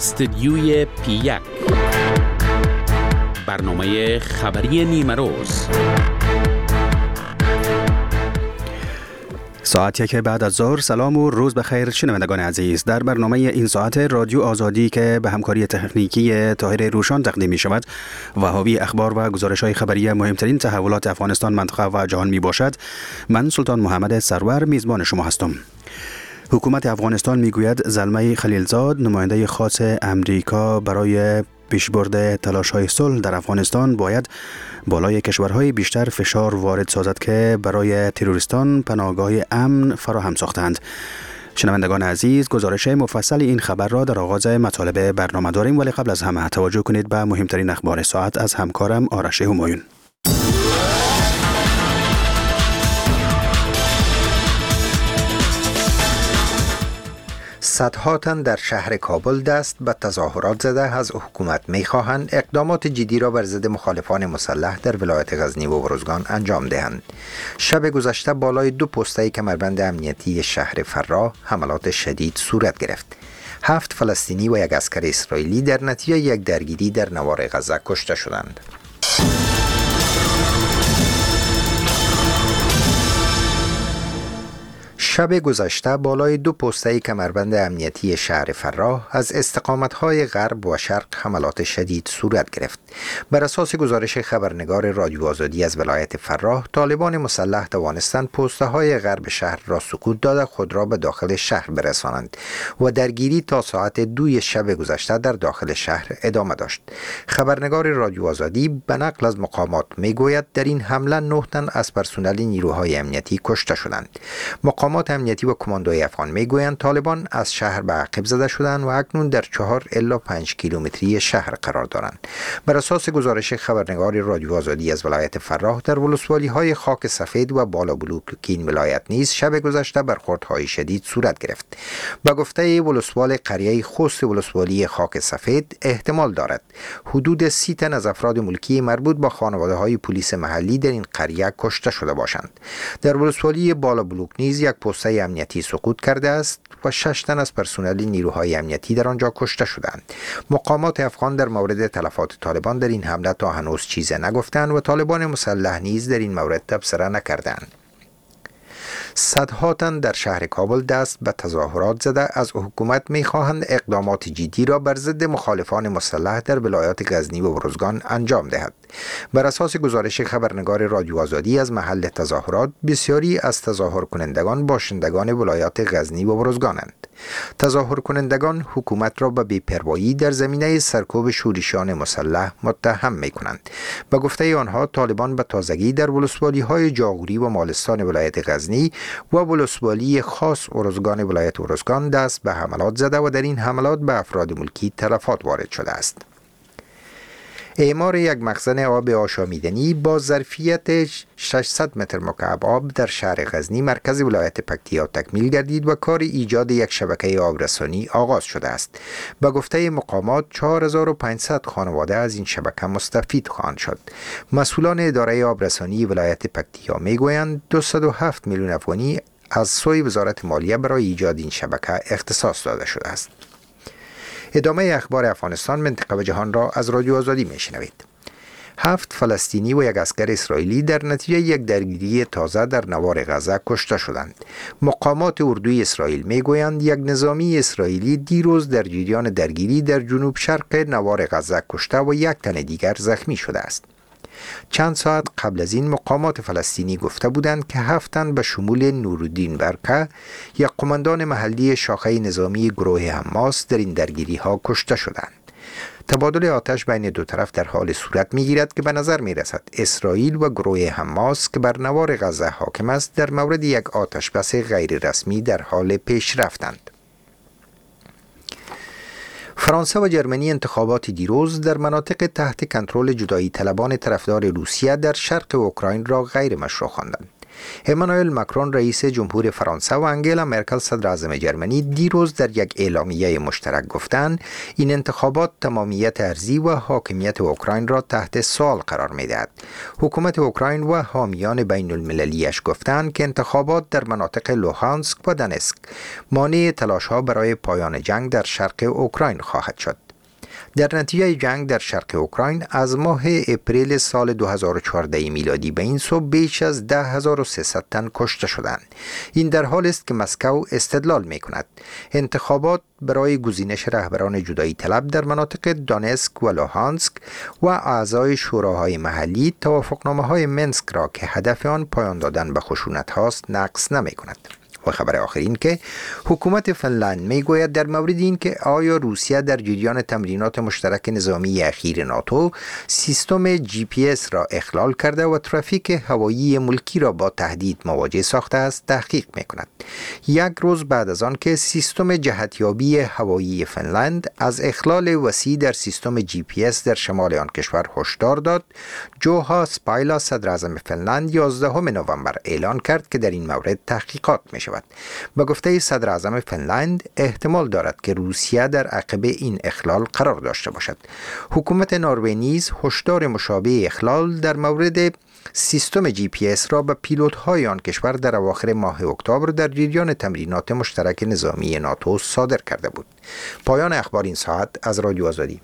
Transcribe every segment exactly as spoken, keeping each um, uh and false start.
استدیوی پی یک، برنامه خبری نیمه روز. ساعت یک بعد از ظهر. سلام و روز بخیر شنوندگان عزیز. در برنامه این ساعت رادیو آزادی که به همکاری تکنیکی طاهر روشان تقدیم می شود و حاوی اخبار و گزارش های خبری مهمترین تحولات افغانستان، منطقه و جهان می باشد، من سلطان محمد سرور میزبان شما هستم. حکومت افغانستان میگوید زلمه خلیلزاد، نماینده خاص امریکا برای پیشبرد تلاش‌های صلح در افغانستان، باید بالای کشورهای بیشتر فشار وارد سازد که برای تروریستان پناهگاه امن فراهم ساختند. شنوندگان عزیز، گزارش مفصل این خبر را در آغاز مطالب برنامه داریم، ولی قبل از همه توجه کنید به مهمترین اخبار ساعت از همکارم آرش همایون. صدها تن در شهر کابل دست به تظاهرات زده از حکومت می‌خواهند اقدامات جدی را بر ضد مخالفان مسلح در ولایت غزنی و ارزگان انجام دهند. شب گذشته بالای دو پسته کمربند امنیتی شهر فراه حملات شدید صورت گرفت. هفت فلسطینی و یک عسکر اسرائیلی در نتیجه یک درگیری در نوار غزه کشته شدند. شب گذشته بالای دو پسته کمربند امنیتی شهر فراه از استقامت‌های غرب و شرق حملات شدید صورت گرفت. بر اساس گزارش خبرنگار رادیو آزادی از ولایت فراه، طالبان مسلح توانستند پسته‌های غرب شهر را سقوط داده خود را به داخل شهر برسانند و درگیری تا ساعت دوی شب گذشته در داخل شهر ادامه داشت. خبرنگار رادیو آزادی به نقل از مقامات میگوید در این حمله نه تن از پرسنل نیروهای امنیتی کشته شدند. مقامات امنیتی و کماندوی افغان میگویند طالبان از شهر به عقب زده شدند و اکنون در چهار الی پنج کیلومتری شهر قرار دارند. بر اساس گزارش خبرنگار رادیو آزادی از ولایت فراه، در ولسوالی های خاک سفید و بالا بلوکین ولایت نیز شب گذشته برخوردهای شدید صورت گرفت. با گفته ولسوال قریه خوست ولسوالی خاک سفید، احتمال دارد حدود سی تن از افراد ملکی مربوط با خانواده های پلیس محلی در این قریه کشته شده باشند. در ولسوالی بالا بلوک نیز یک پسته امنیتی سقوط کرده است و شش تن از پرسنل نیروهای امنیتی در آنجا کشته شدند. مقامات افغان در مورد تلفات طالبان در این حمله تا هنوز چیزی نگفتند و طالبان مسلح نیز در این مورد تبصره نکردند. صدها تن در شهر کابل دست به تظاهرات زده از حکومت می‌خواهند اقدامات جدی را بر ضد مخالفان مسلح در ولایات غزنی و ارزگان انجام دهد. بر اساس گزارش خبرنگار رادیو آزادی از محل تظاهرات، بسیاری از تظاهر کنندگان باشندگان ولایات غزنی و ارزگانند. تظاهر کنندگان حکومت را به بی‌پروایی در زمینه سرکوب شورشیان مسلح متهم می‌کنند. به گفته آنها، طالبان به تازگی در ولسوالی‌های جاغوری و مالستان ولایت غزنی و ولسوالی خاص ارزگان ولایت ارزگان دست به حملات زده و در این حملات به افراد ملکی تلفات وارد شده است. اعمار یک مخزن آب آشامیدنی با ظرفیت ششصد متر مکعب آب در شهر غزنی مرکز ولایت پکتیا تکمیل گردید و کار ایجاد یک شبکه آبرسانی آغاز شده است. به گفته مقامات، چهار هزار و پانصد خانواده از این شبکه مستفید خواهند شد. مسئولان اداره آبرسانی ولایت پکتیا میگویند دویست و هفت میلیون افغانی از سوی وزارت مالیه برای ایجاد این شبکه اختصاص داده شده است. ادامه اخبار افغانستان، منطقه و جهان را از رادیو آزادی میشنوید. هفت فلسطینی و یک عسکر اسرائیلی در نتیجه یک درگیری تازه در نوار غزه کشته شدند. مقامات اردوی اسرائیل میگویند یک نظامی اسرائیلی دیروز در جریان درگیری در جنوب شرق نوار غزه کشته و یک تن دیگر زخمی شده است. چند ساعت قبل از این مقامات فلسطینی گفته بودند که هفت تن به شمول نورالدین برکه، یک قماندان محلی شاخه نظامی گروه حماس، در این درگیری ها کشته شدند. تبادل آتش بین دو طرف در حال صورت می گیرد که به نظر می رسد اسرائیل و گروه حماس که بر نوار غزه حاکم است در مورد یک آتش بس غیر رسمی در حال پیشرفتند. فرانسه و جرمنی انتخابات دیروز در مناطق تحت کنترل جدایی طلبان طرفدار روسیه در شرق اوکراین را غیر مشروع خواندند. امانوئل ماکرون رئیس جمهور فرانسه و انگلا مرکل صدر اعظم جرمنی دیروز در یک اعلامیه مشترک گفتند این انتخابات تمامیت ارضی و حاکمیت اوکراین را تحت سوال قرار می‌دهد. حکومت اوکراین و حامیان بین المللیش گفتند که انتخابات در مناطق لوهانسک و دنسک مانع تلاش‌ها برای پایان جنگ در شرق اوکراین خواهد شد. در نتیجه جنگ در شرق اوکراین از ماه اپریل سال دو هزار و چهارده میلادی به این سو بیش از ده هزار و سیصد تن کشته شدند. این در حالی است که مسکو استدلال می کند انتخابات برای گزینش رهبران جدایی طلب در مناطق دونسک و لوهانسک و اعضای شوراهای محلی توافقنامه های منسک را که هدف آن پایان دادن به خشونت هاست نقض نمی کند. و خبر آخر این که حکومت فنلند می گوید در مورد این که آیا روسیه در جریان تمرینات مشترک نظامی اخیر ناتو سیستم جی پی اس را اخلال کرده و ترافیک هوایی ملکی را با تهدید مواجه ساخته است تحقیق می کند. یک روز بعد از آن که سیستم جهتیابی هوایی فنلند از اخلال وسیع در سیستم جی پی اس در شمال آن کشور هشدار داد، جوها سپایلا صدر اعظم فنلند یازدهم نوامبر اعلان کرد که در این مورد تحقیقات می شود. به گفته صدر اعظم فنلند احتمال دارد که روسیه در عقب این اخلال قرار داشته باشد. حکومت نروژ نیز هشدار مشابه اخلال در مورد سیستم جی پی اس را به پیلوت‌های آن کشور در اواخر ماه اکتبر در جریان تمرینات مشترک نظامی ناتو صادر کرده بود. پایان اخبار این ساعت از رادیو آزادی.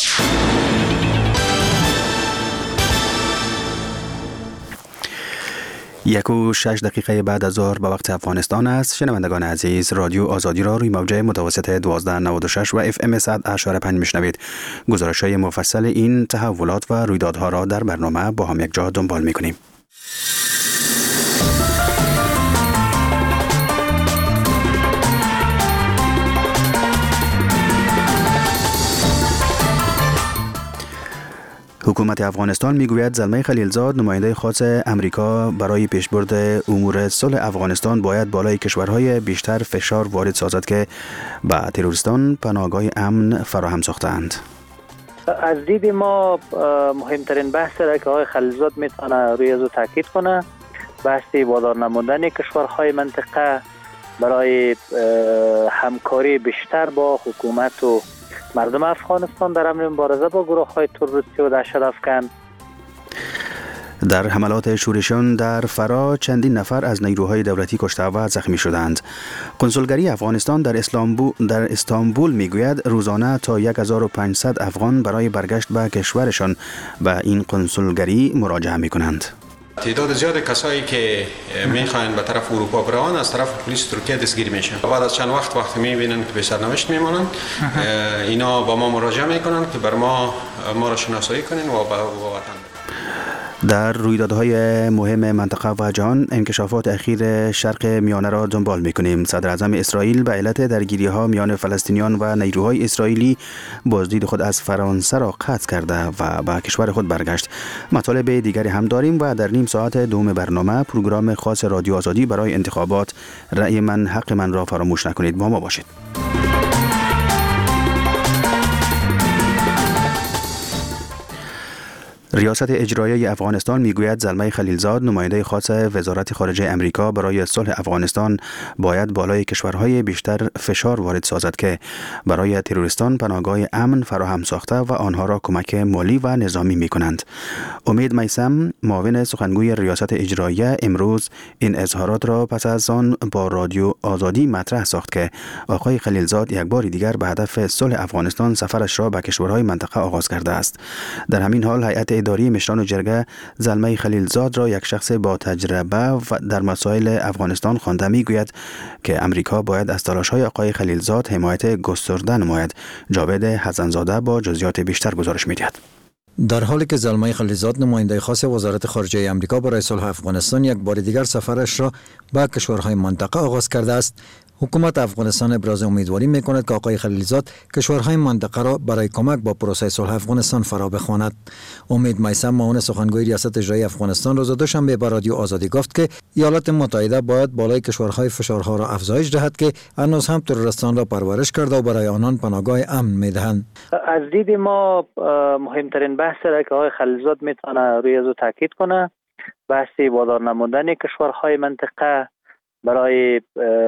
یک و شش دقیقه بعد از ظهر به وقت افغانستان است. شنوندگان عزیز، رادیو آزادی را روی موجه متوسط دوازده نود و شش و اف ام صد و هشت و پنج میشنوید. گزارش های مفصل این تحولات و رویدادها را در برنامه با هم یک جا دنبال میکنیم. حکومت افغانستان میگوید زلمه خلیلزاد نماینده خاص امریکا برای پیشبرد امور صلح افغانستان باید بالای کشورهای بیشتر فشار وارد سازد که به تروریستان پناهگاه امن فراهم ساختند. از دید ما مهمترین بحثی را که آقای خلیلزاد میتونه روی ازو تاکید کنه بحثی وادار نمودن کشورهای منطقه برای همکاری بیشتر با حکومت و مردم افغانستان در امر مبارزه با گروه‌های تروریستی و دهشت افکن. در حملات شورشیان در فرا چندین نفر از نیروهای دولتی کشته و زخمی شدند. کنسولگری افغانستان در استانبول در استانبول میگوید روزانه تا هزار و پانصد افغان برای برگشت به کشورشان به این کنسولگری مراجعه میکنند. تعداد زیاد کسایی که میخواین به طرف اروپا برون از طرف پلیس ترکیه دستگیر میشن. بعد از چند وقت وقت میبینن که به سرنوشت میمونن، اینا با ما مراجعه میکنن که بر ما ما را شناسایی کنین و به وطن. در رویدادهای مهم منطقه و جهان انکشافات اخیر شرق میانه را دنبال میکنیم. صدر اعظم اسرائیل به علت درگیری‌ها میان فلسطینیان و نیروهای اسرائیلی بازدید خود از فرانسه را قطع کرده و به کشور خود برگشت. مطالب دیگری هم داریم و در نیم ساعت دوم برنامه پروگرام خاص رادیو آزادی برای انتخابات رأی من حق من را فراموش نکنید. با ما باشید. ریاست اجرایی افغانستان میگوید زلمه خلیلزاد نماینده خاص وزارت خارجه امریکا برای صلح افغانستان باید بالای کشورهای بیشتر فشار وارد سازد که برای تروریستان پناهگاه امن فراهم ساخته و آنها را کمک مالی و نظامی میکنند. امید میثم معاون سخنگوی ریاست اجرایی امروز این اظهارات را پس از آن با رادیو آزادی مطرح ساخت که آقای خلیلزاد یک بار دیگر به هدف صلح افغانستان سفرش را به کشورهای منطقه آغاز کرده است. در همین حال هیئت اداری مشران جرگه زلمه خلیلزاد را یک شخص با تجربه در مسائل افغانستان خوانده میگوید که امریکا باید از تلاش‌های آقای خلیلزاد حمایت گسترده نماید. جاوید حسن‌زاده با جزئیات بیشتر گزارش می‌دهد. در حالی که زلمه خلیلزاد نماینده خاص وزارت خارجه امریکا برای صلح افغانستان یک بار دیگر سفرش را به کشورهای منطقه آغاز کرده است، حکومت افغانستان ابراز امیدواری می‌کند که آقای خلیلزاد کشورهای منطقه را برای کمک با پروسه صلح افغانستان فرا بخواند. امید میثم معاون سخنگوی ریاست اجرایی افغانستان روز دوشنبه به رادیو آزادی گفت که ایالات متحده باید بالای کشورهای فشارها را افزایش دهد که هنوز هم تروریستان را پرورش کرده و برای آنان پناهگاه امن می‌دهند. از دید ما مهمترین بحثی را که آقای خلیلزاد میتونه روی ازو تاکید کنه بحث وادار نمودن کشورهای منطقه برای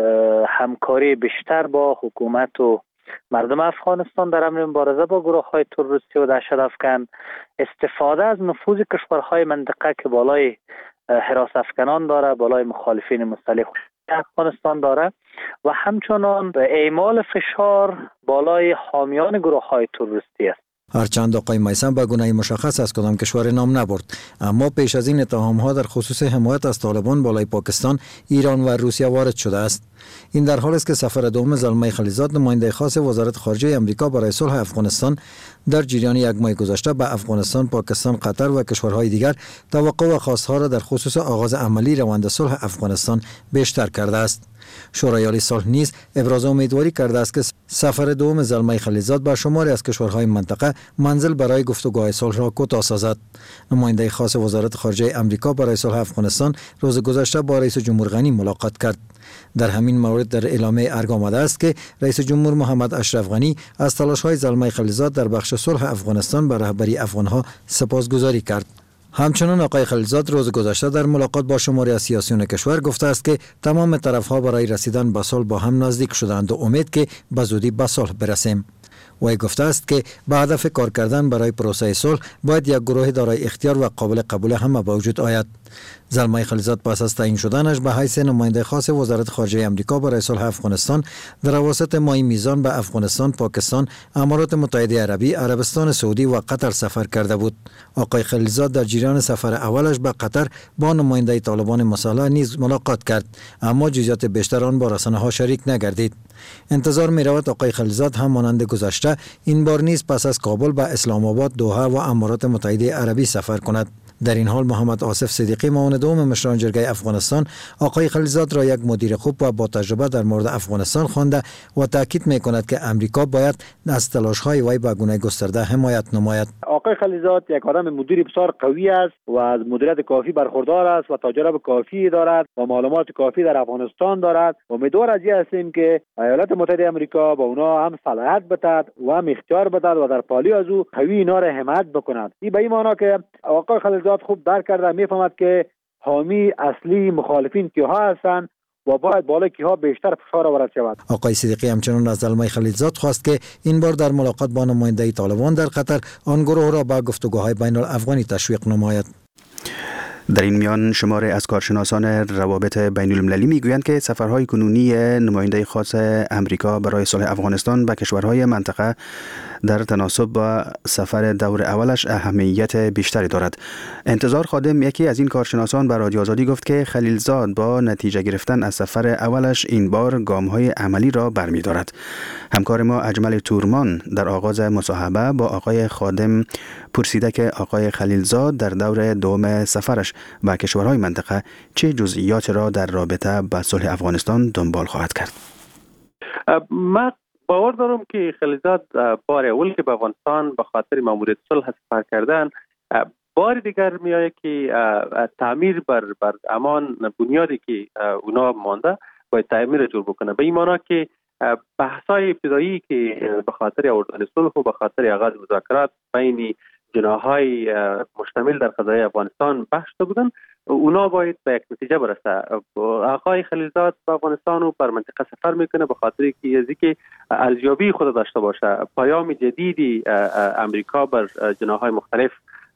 همکاری بیشتر با حکومت و مردم افغانستان در امر مبارزه با گروه‌های تروریستی و دهشت افکن، استفاده از نفوذ کشورهای منطقه که بالای حراس افکنان داره، بالای مخالفین مسلح افغانستان داره و همچنان به اعمال فشار بالای حامیان گروه‌های تروریستی است. هرچند آقای میثم به گونه مشخص از کدام کشور نام نبرد، اما پیش از این اتهام‌ها در خصوص حمایت از طالبان بالای پاکستان، ایران و روسیه وارد شده است. این در حالی است که سفر دوم زلمه خلیلزاد، نماینده خاص وزارت خارجه آمریکا برای صلح افغانستان، در جریان یک ماه گذشته به افغانستان، پاکستان، قطر و کشورهای دیگر توقع و خواستها را در خصوص آغاز عملی روند صلح افغانستان بیشتر کرده است. شورای عالی صلح نیز ابراز امیدواری کرده است که سفر دوم زلمه خلیلزاد به شماری از کشورهای منطقه منزل برای گفتگوهای صلح را کوتاه سازد. نماینده خاص وزارت خارجه آمریکا برای صلح افغانستان روز گذشته با رئیس جمهور غنی ملاقات کرد. در همین مورد در اعلامیه ارگ آمده است که رئیس جمهور محمد اشرف غنی از تلاش‌های زلمه خلیلزاد در بخش صلح افغانستان به رهبری افغان‌ها سپاسگزاری کرد. همچنان آقای خلیلزاد روز گذشته در ملاقات با شماری از سیاسیون کشور گفته است که تمام طرف‌ها برای رسیدن به صلح با هم نزدیک شدند و امید که به زودی به صلح برسیم. وی گفته است که به هدف کار کردن برای پروسه صلح باید یک گروه دارای اختیار و قابل قبول همه به وجود آید. زلمه خلیلزاد پس از تعیین شدنش به حیث نماینده خاص وزارت خارجه آمریکا برای صلح افغانستان در اواسط ماه میزان به افغانستان، پاکستان، امارات متحده عربی، عربستان سعودی و قطر سفر کرده بود. آقای خلیلزاد در جریان سفر اولش به قطر با نماینده طالبان مسلح نیز ملاقات کرد، اما جزئیات بیشتر آن با رسانه‌ها شریک نگردید. انتظار می رود آقای خلیلزاد هم مانند گذشته این بار نیز پس از کابل به اسلام آباد، دوحه و امارات متحده عربی سفر کند. در این حال محمد آصف صدیقی، معاون دوم مشران جرگه افغانستان، آقای خلیلزاد را یک مدیر خوب و با تجربه در مورد افغانستان خوانده و تاکید می کند که امریکا باید از تلاش‌های وی به گونه گسترده حمایت نماید. آقای خلیلزاد یک آدم مدیر بسیار قوی است و از مدیریت کافی برخوردار است و تجربه کافی دارد و معلومات کافی در افغانستان دارد. امیدوار از این هستیم که ایالات متحده آمریکا با اونا هم صلاحیت بدهد و هم اختیار بدهد و در پالی از او قوی اینا را حمایت بکند. این به این معنی که آقای خلیلزاد خوب درک کرده، میفهمد که حامی اصلی مخالفین کیها هستند و باید بالای کیها بیشتر فشار آورد شود. آقای صدیقی همچنان از زلمه خلیلزاد خواست که این بار در ملاقات با نماینده طالبان در قطر آن گروه را به گفتگوهای بین الافغانی تشویق نماید. در این میان شماری از کارشناسان روابط بین المللی میگویند که سفرهای کنونی نماینده خاص امریکا برای صلح افغانستان به کشورهای منطقه در تناسب با سفر دور اولش اهمیت بیشتری دارد. انتظار خادم، یکی از این کارشناسان، به رادیو آزادی گفت که خلیلزاد با نتیجه گرفتن از سفر اولش این بار گام‌های عملی را برمی‌دارد. همکار ما اجمل تورمان در آغاز مصاحبه با آقای خادم پرسیده که آقای خلیلزاد در دور دوم سفرش به کشورهای منطقه چه جزئیات را در رابطه با صلح افغانستان دنبال خواهد کرد. ما باور دارم که خلیلزاد بار اول که به افغانستان به خاطر ماموریت صلح سفر کردن، بار دیگر میآید که تعمیر بر بر امان بنیادی که اونا مانده باید تعمیر جور بکنه. به این معنی که بحث‌های ابتدایی که به خاطر آوردن صلح و به خاطر آغاز مذاکرات بین جناح‌های مشتمل در قضیه افغانستان بحث بودن، اونا باید به یک نتیجه برسه. آقای خلیلزاد به افغانستان و بر منطقه سفر میکنه به خاطر که ارزیابی خود داشته باشه، پیام جدیدی امریکا بر جناح‌های مختلف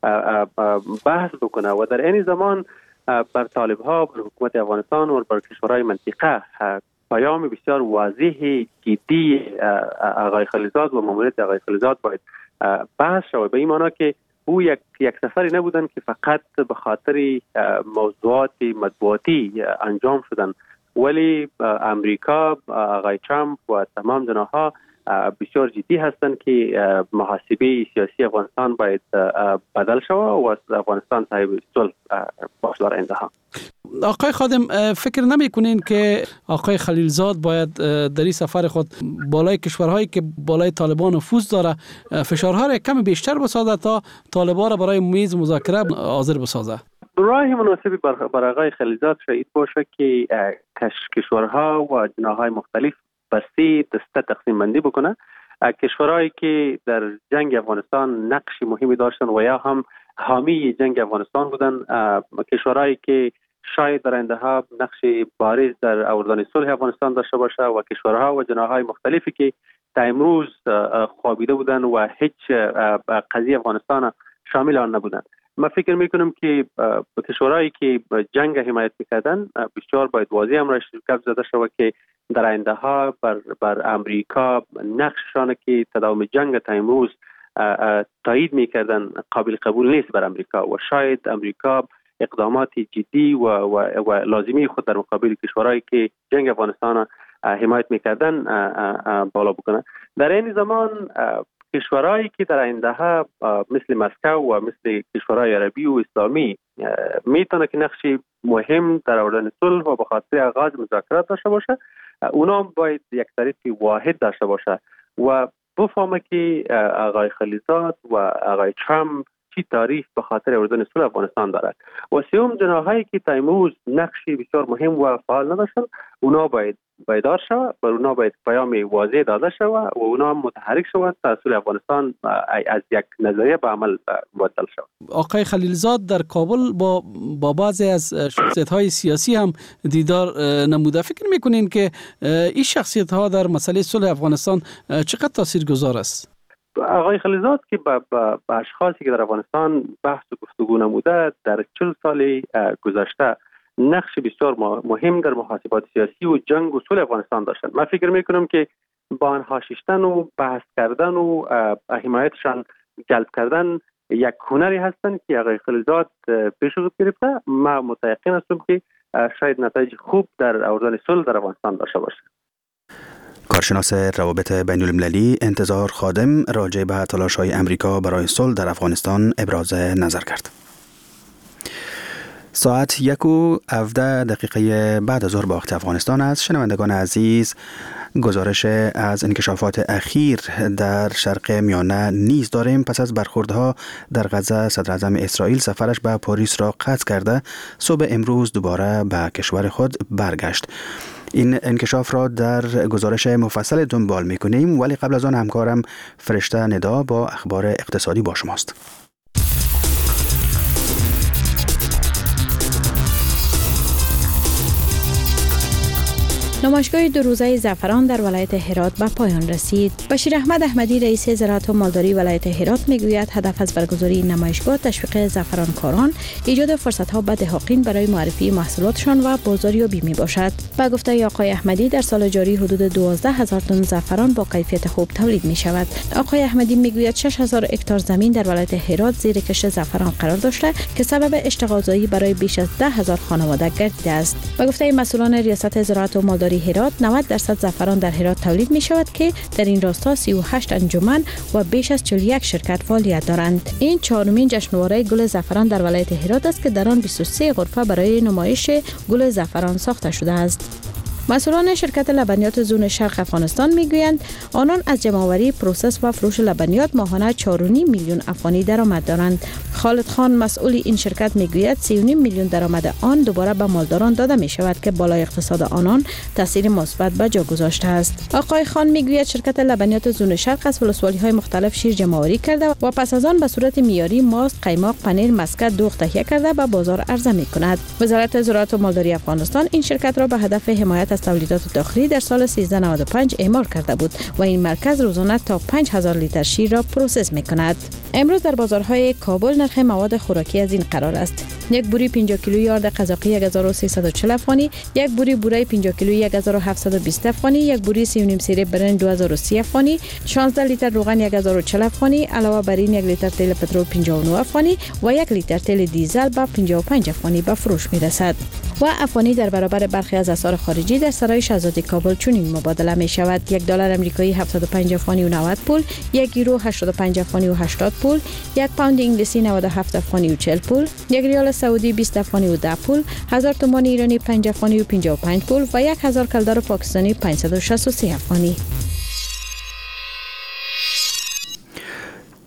بحث بکنه و در این زمان بر طالب‌ها، بر حکومت افغانستان و بر کشورهای منطقه پیام بسیار واضح جدی آقای خلیلزاد و ماموریت آقای خلیلزاد باید بحث شود. به این معنی که او یک یک سفری نبودن که فقط به خاطر موضوعات مطبوعاتی انجام شدن، ولی امریکا، آقای ترامپ و تمام جناح‌ها بسیار جدی هستند که محاسبه سیاسی افغانستان باید بدل شود و افغانستان صاحب صلح باشه در آینده ها. آقای خادم، فکر نمی کنین که آقای خلیلزاد باید در این سفر خود بالای کشورهایی که بالای طالبان نفوذ داره فشارها را کمی بیشتر بسازه تا طالبان را برای میز مذاکره حاضر بسازه؟ راه مناسبی برای آقای خلیلزاد شاید باشه که کشورها و جناح‌های مختلف به سه دسته تقسیم بندی بکنه. کشورهایی که در جنگ افغانستان نقش مهمی داشتن و یا هم حامی جنگ افغانستان بودن، کشورهایی که شاید در آینده ها نقش بارز در آوردن صلح افغانستان داشته باشه و کشورها و جناحهای مختلفی که تا امروز خوابیده بودن و هیچ قضیه افغانستان شامل آن نبودن. من فکر میکنم که کشورهایی که جنگ حمایت میکردن بسیار باید واضح امر شرکت زده شود که در آینده ها بر بر امریکا نقششان که تداوم جنگ تا امروز تایید میکردن قابل قبول نیست بر امریکا و شاید امریکا اقدامات جدی و, و, و لازمی خود در مقابل کشورهایی که جنگ افغانستان حمایت میکردن بالا بکنه. در این زمان کشورهایی که در آینده ها مثل مسکو و مثل کشورهای عربی و اسلامی میتونه که نقشی مهم در آوردن صلح و به خاطر آغاز مذاکرات داشته باشه، اونا باید یک طریق واحد داشته باشه و بفهمه که آقای خلیلزاد و آقای ترامپ چی تعریف به خاطر آوردن صلح افغانستان دارد و سوم جناحایی که تا امروز نقشی بسیار مهم و فعال نداشتن، اونا باید بیدار شود و اونا باید پیام واضح داده شود و اونا متحرک شود تا صلح افغانستان از یک نظریه به عمل مبدل شود. آقای خلیلزاد در کابل با با بعضی از شخصیت‌های سیاسی هم دیدار نموده. فکر می‌کنین که این شخصیت‌ها در مسئله صلح افغانستان چقدر تاثیرگذار است؟ آقای خلیلزاد که با, با, با اشخاصی که در افغانستان بحث و گفتگو نموده در چهل سال گذشته نقش بسیار مهم در محاسبات سیاسی و جنگ و صلح افغانستان داشتن. من فکر میکنم که با آنها شیشتن و بحث کردن و حمایتشان جلب کردن یک هنری هستند که آقای خلیلزاد پیش خود گرفته. من متأکد هستم که شاید نتایج خوب در آوردن صلح در افغانستان داشته باشه. کارشناس روابط بین المللی انتظار خادم راجع به تلاش‌های امریکا برای صلح در افغانستان ابراز نظر کرد. ساعت یک و هفده دقیقه بعد از ظهر به وقت افغانستان است. شنوندگان عزیز، گزارش از انکشافات اخیر در شرق میانه نیز داریم. پس از برخوردها در غزه، صدر اعظم اسرائیل سفرش به پاریس را قطع کرده صبح امروز دوباره به کشور خود برگشت. این انکشاف را در گزارش مفصل دنبال می‌کنیم، ولی قبل از آن همکارم فرشته ندا با اخبار اقتصادی با شماست. نمایشگاه دو روزه زعفران در ولایت هرات به پایان رسید. بشیر احمد احمدی رئیس زراعت و مالداری ولایت هرات میگوید هدف از برگزاری این نمایشگاه تشویق زعفرانکاران، ایجاد فرصت‌ها به دهقان برای معرفی محصولاتشان و بازاریابی می باشد. با گفته آقای احمدی در سال جاری حدود دوازده هزار تن زعفران با کیفیت خوب تولید می شود. آقای احمدی میگوید شش هزار هکتار زمین در ولایت هرات زیر کشت زعفران قرار داشته که سبب اشتغالزایی برای بیش از ده هزار خانواده گردیده است. با گفته مسئولان ریاست زراعت و مالداری هرات، نود درصد زعفران در هرات تولید می شود که در این راستا سی و هشت انجمن و بیش از چهل و یک شرکت فعالیت دارند. این چهارمین جشنواره گل زعفران در ولایت هرات است که در آن بیست و سه غرفه برای نمایش گل زعفران ساخته شده است. مسئولان شرکت لبنیات زون شرق افغانستان میگویند آنان از جمع‌آوری، پروسس و فروش لبنیات ماهانه چهار و نیم میلیون افغانی درآمد دارند. خالد خان مسئول این شرکت میگوید سی و نیم میلیون درآمد آن دوباره به مالداران داده می شود که بالای اقتصاد آنان تاثیر مثبت به جا گذاشته است. آقای خان میگوید شرکت لبنیات زون شرق از ولسوالی‌های مختلف شیر جمع‌آوری کرده و پس از آن به صورت معیاری ماست، قیماق، پنیر، مسکت، دوغ تهیه کرده به بازار عرضه می‌کند. وزارت زراعت و مالداری افغانستان این شرکت را به هدف حمایت از تولیدات داخلی در سال سیزده نود و پنج اعمال کرده بود و این مرکز روزانه تا پنج هزار لیتر شیر را پروسس می‌کند. امروز در بازارهای کابل نرخ مواد خوراکی از این قرار است: یک بوری پنجاه کیلویی آرد قزاقی یک هزار و سیصد و چهل افغانی، یک بوری بوره پنجاه کیلویی یک هزار و هفتصد و بیست افغانی، یک بوری سی و نیم سیره برنج دو هزار و سی افغانی، شانزده لیتر روغن یک هزار و چهل افغانی، علاوه بر این یک لیتر تیل پترول پنجاه و نه افغانی و یک لیتر تیل دیزل به پنجاه و پنج افغانی به فروش می‌رسد. و افغانی در برابر برخی از اسعار خارجی در سرای شاهزاده کابل چنین مبادله می شود: یک دلار آمریکایی هفتاد و پنج افغانی و نود پول، یک یورو هشتاد و پنج افغانی و هشتاد پول، یک پوند انگلیسی نود و هفت افغانی و چهل پول، یک ریال سعودی بیست افغانی و ده پول، هزار تومان ایرانی پنج افغانی و پنجاه و پنج پول و یک هزار کلدار پاکستانی پانصد و شصت و سه افغانی.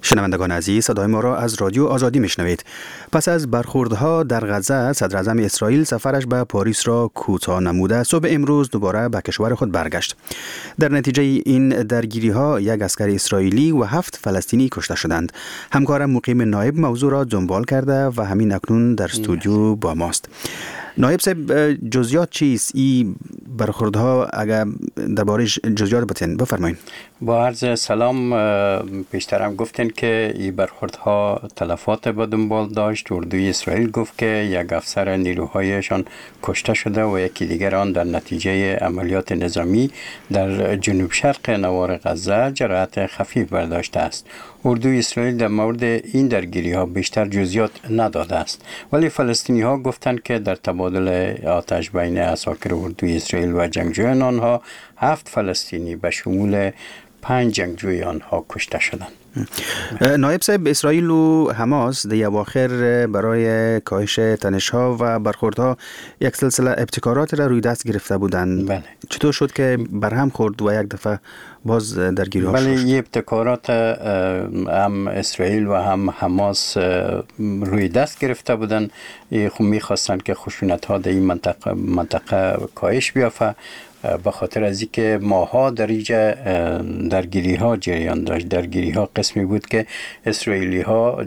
شنوندگان عزیز، صدای ما را از رادیو آزادی میشنوید. پس از برخوردها در غزه، صدر اعظم اسرائیل سفرش به پاریس را کوتاه نموده صبح امروز دوباره به کشور خود برگشت. در نتیجه این درگیری ها یک عسکر اسرائیلی و هفت فلسطینی کشته شدند. همکارم مقیم نایب موضوع را دنبال کرده و همین اکنون در استودیو با ماست. نایب صاحب، جزئیات چیست این برخوردها؟ اگر درباره جزئیات بتین بفرمایید. با عرض سلام، پیشترم گفتین که این برخوردها تلفات به دنبال داشت. اردوی اسرائیل گفت که یک افسر نیروهایشان کشته شده و یکی دیگر آن در نتیجه عملیات نظامی در جنوب شرق نوار غزه جراحت خفیف برداشته است. اردوی اسرائیل در مورد این درگیری ها بیشتر جزئیات نداده است، ولی فلسطینی ها گفتند که در تبادل آتش بین عساکر اردوی اسرائیل و جنگجویان آنها هفت فلسطینی به شمول پنج جنگجوی آنها کشته شدند. نایب صاحب، اسرائیل و حماس در اواخر برای کاهش تنش‌ها و برخوردها یک سلسله ابتکارات را روی دست گرفته بودند. بله. چطور شد که برهم خورد و یک دفعه باز درگیری ها شد؟ بله، این ابتکارات هم اسرائیل و هم حماس روی دست گرفته بودند. خب می‌خواستند که خشونت‌ها در این منطقه منطقه کاهش بیافته، به خاطر از اینکه ماها در اینجا درگیری ها جریان داشت. درگیری ها قسمی بود که اسرائیلی ها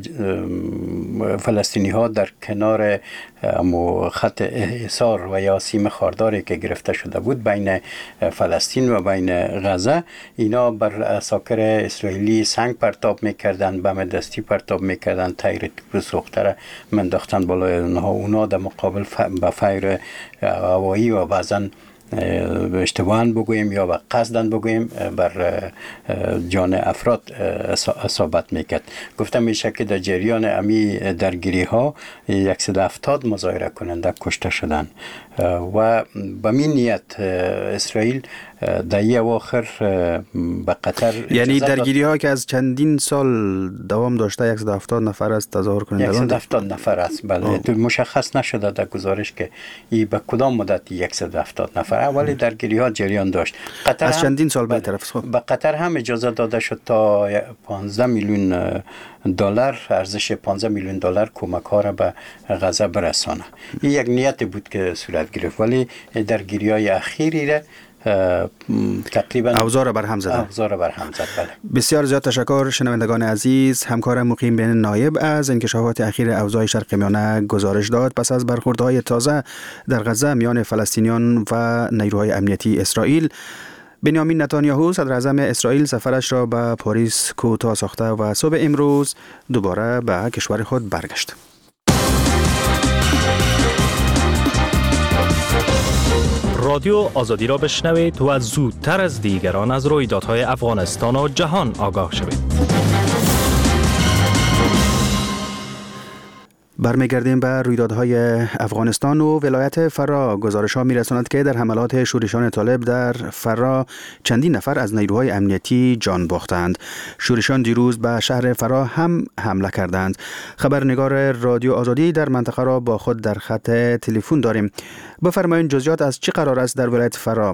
فلسطینی ها در کنار خط حصار و یا سیم خارداری که گرفته شده بود بین فلسطین و بین غزه، اینا بر عساکر اسرائیلی سنگ پرتاب میکردن، بم دستی پرتاب میکردن، تیر توپ سوخته را منداختن بالای اونها. اونا در مقابل به فیر هوایی و بعضا اشتباهاً بگوییم یا با قصداً بگوییم بر جان افراد اصابت میکرد. گفتم میشه که در جریان امی درگیری ها صد و هفتاد مظاهره کننده کشته شدن و به این نیت اسرائیل در این اواخر به قطر، یعنی درگیری ها که از چندین سال دوام داشته، صد و هفتاد نفر از تظاهر کنندگان صد و هفتاد نفر است. بله، مشخص نشده در گزارش که ای به کدام مدت صد و هفتاد نفر، ولی درگیری ها جریان داشت. قطر از چندین سال به طرف خود به قطر هم اجازه داده شد تا پانزده میلیون دلار، ارزش پانزده میلیون دلار کمک ها را به غزه برسانه. این یک نیت بود که صورت گرفت، ولی درگیری های اخیری را تقریبا اوضاع برهم زد. اوضاع برهم زد. بله. بسیار زیاد تشکر شنوندگان عزیز. همکارم مقیم بین نایب از انکشافات اخیر اوضاع شرق میانه گزارش داد. پس از برخوردهای تازه در غزه میان فلسطینیان و نیروهای امنیتی اسرائیل، بنیامین نتانیاهو صدر اعظم اسرائیل سفرش را به پاریس کوتاه ساخته و صبح امروز دوباره به کشور خود برگشت. رادیو آزادی را بشنوید و زودتر از دیگران از رویدادهای افغانستان و جهان آگاه شوید. برمیگردیم به رویدادهای افغانستان و ولایت فرا. گزارش ها میرساند که در حملات شورشان طالب در فرا چندین نفر از نیروهای امنیتی جان باختند. شورشان دیروز به شهر فرا هم حمله کردند. خبرنگار رادیو آزادی در منطقه را با خود در خط تلفن داریم. بفرمایید جزئیات از چی قرار است در ولایت فرا؟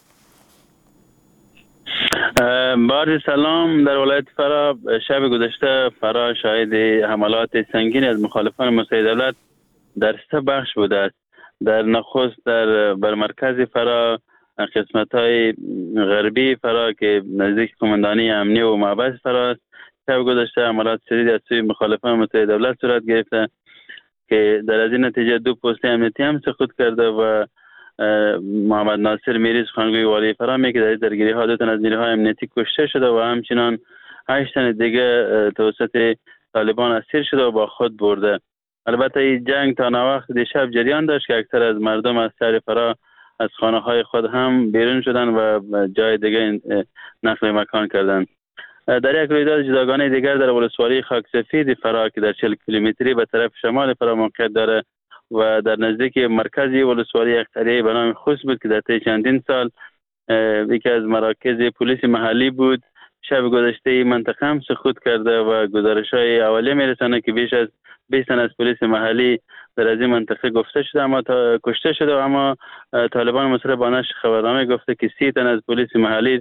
بار سلام. در ولایت فرا شب گذشته فرا شاهد حملات سنگین از مخالفان مسیح دولت در سه بخش بوده است. در نخست در بر مرکز فرا، قسمت های غربی فرا که نزدیک قماندانی امنی و محبس فرا است، شب گذشته حملات شدید از سوی مخالفان مسیح دولت صورت گرفته که در از این نتیجه دو پست امنیتی هم سقوط کرده و محمد ناصر میری سخنگوی والی فرا میگه در درگیری ها دو تن از نیروهای امنیتی کشته شده و همچنان هشت تن دیگه توسط طالبان اسیر شده و با خود برده. البته این جنگ تا نوقت دیشب جریان داشت که اکثر از مردم از شهر فرا از خانه های خود هم بیرون شدن و جای دیگه نقل مکان کردند. در یک رویداد جداگانه دیگر در ولسوالی خاکسفید فرا که در چهل کیلومتری به طرف شمال فرا موقعیت داره و در نزدیک مرکزی ولسوالی یک قریه به نام خوس بود که در طی چندین سال یکی از مراکز پلیس محلی بود، شب گذشته این منطقه هم سقوط کرده و گزارش‌های اولیه میرسانه که بیش از بیست تن از پلیس محلی در از این منطقه گفته شده اما تا کشته شده و اما طالبان مصر با نشر خبرنامه گفته که سی تن از پلیس محلی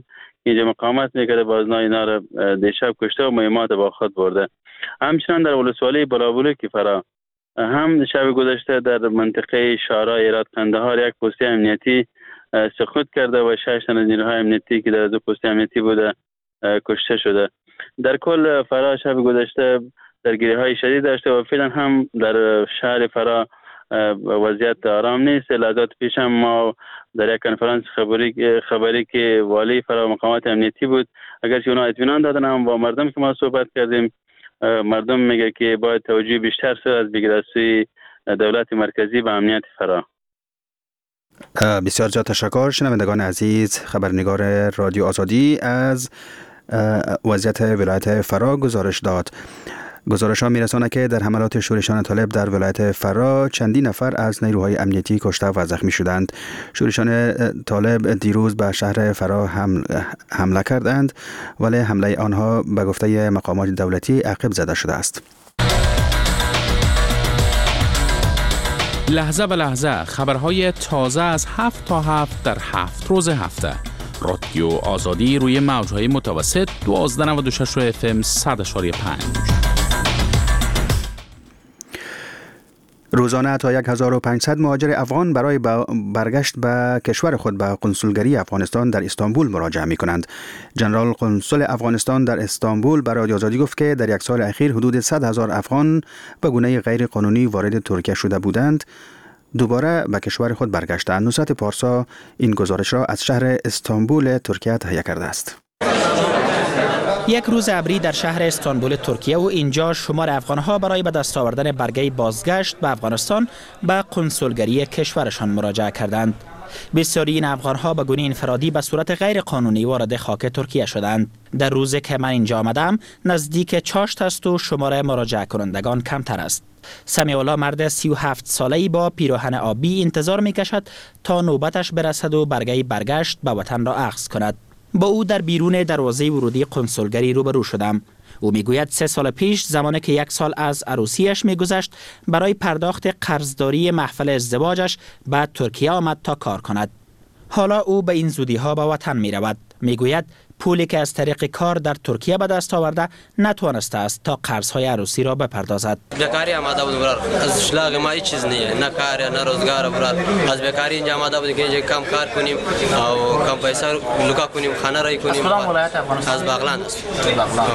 اینجا مقامت میکرده بازنا اینا را دیشب کشته و مهمات با خود برده. همچنان در ولسوالی بلابلوکی فرا هم شب گذشته در منطقه شارع ایراد قندهار یک پست امنیتی سقوط کرده و شش تن از نیروهای امنیتی که در دو پست امنیتی بوده کشته شده. در کل فرا شب گذشته درگیری های شدید داشته و فعلا هم در شهر فرا وضعیت آرام نیست. لحظات پیش هم ما در یک کنفرانس خبری خبری که والی فرا مقامات امنیتی بود، اگرچه اونا اطمینان دادن، هم با مردم که ما صحبت کردیم مردم میگه که باید توجه بیشتر شد از بگیرسوی دولت مرکزی به امنیت فرا. بسیار زیاد تشکر. شنوندگان عزیز، خبرنگار رادیو آزادی از وضعیت ولایت فرا گزارش داد. گزارش ها می رسانه که در حملات شورشان طالب در ولایت فرا چندین نفر از نیروهای امنیتی کشته و زخمی شدند. شورشان طالب دیروز به شهر فرا هم حمله کردند، ولی حمله آنها به گفته مقامات دولتی عقب زده شده است. لحظه به لحظه خبرهای تازه از هفت تا هفت در هفت روز هفته. رادیو آزادی روی موجهای متوسط دوازده نود و شش اف ام صد و پنج. روزانه تا هزار و پانصد مهاجر افغان برای برگشت به کشور خود به قنسولگری افغانستان در استانبول مراجعه می کنند. جنرال قنسول افغانستان در استانبول به رادیو آزادی گفت که در یک سال اخیر حدود صد هزار افغان به گونه غیر قانونی وارد ترکیه شده بودند دوباره به کشور خود برگشتند. نصرت پارسا این گزارش را از شهر استانبول ترکیه تهیه کرده است. یک روز ابری در شهر استانبول ترکیه و اینجا شمار افغانها برای به دست آوردن برگه بازگشت به افغانستان به قنسولگری کشورشان مراجعه کردند. بسیاری این افغانها به گونه انفرادی به صورت غیر قانونی وارد خاک ترکیه شدند. در روزی که من اینجا آمدم نزدیک چاشت است و شمار مراجعه کنندگان کمتر است. سمیع الله مرد سی و هفت ساله‌ای با پیراهن آبی انتظار می‌کشد تا نوبتش برسد و برگه برگشت به وطن را اخذ کند. با او در بیرون دروازه ورودی قنسولگری روبرو شدم. او میگوید سه سال پیش زمانی که یک سال از عروسیش میگذشت برای پرداخت قرضداری محفل ازدواجش به ترکیه آمد تا کار کند. حالا او به این زودی ها به وطن می رود. میگوید پولی که از طریق کار در ترکیه به دست آورده نتوانسته است تا قرضهای عروسی را بپردازد. بیکاری آمده بود برار، از شلاق ما هیچ چیز نیست، نه کار نه روزگار برار. از بیکاری اینجا آمده بود که اینجا کم کار کنیم و کم پیسه لوکا کنیم، خانه رای کنیم. از کدام ولایت افغانستان؟ از بغلان است. بغلان.